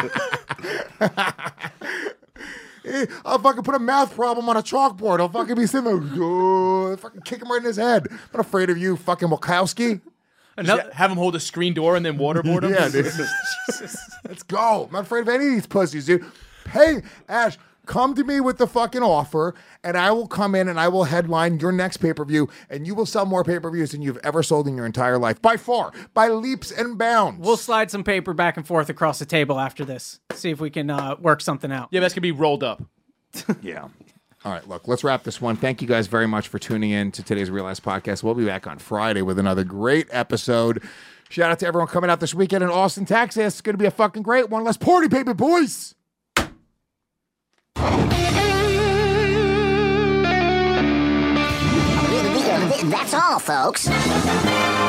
I'll fucking put a math problem on a chalkboard. I'll fucking be sitting there, oh, fucking kick him right in his head. I'm not afraid of you, fucking Wachowski. Just have him hold a screen door and then waterboard him. Yeah, dude. Let's go. I'm not afraid of any of these pussies, dude. Hey, Ash, come to me with the fucking offer, and I will come in and I will headline your next pay-per-view, and you will sell more pay-per-views than you've ever sold in your entire life. By far. By leaps and bounds. We'll slide some paper back and forth across the table after this. See if we can uh, work something out. Yeah, that's gonna be rolled up. Yeah. All right, look, let's wrap this one. Thank you guys very much for tuning in to today's Real Ass Podcast. We'll be back on Friday with another great episode. Shout out to everyone coming out this weekend in Austin, Texas. It's going to be a fucking great one. Let's party, baby boys. That's all, folks.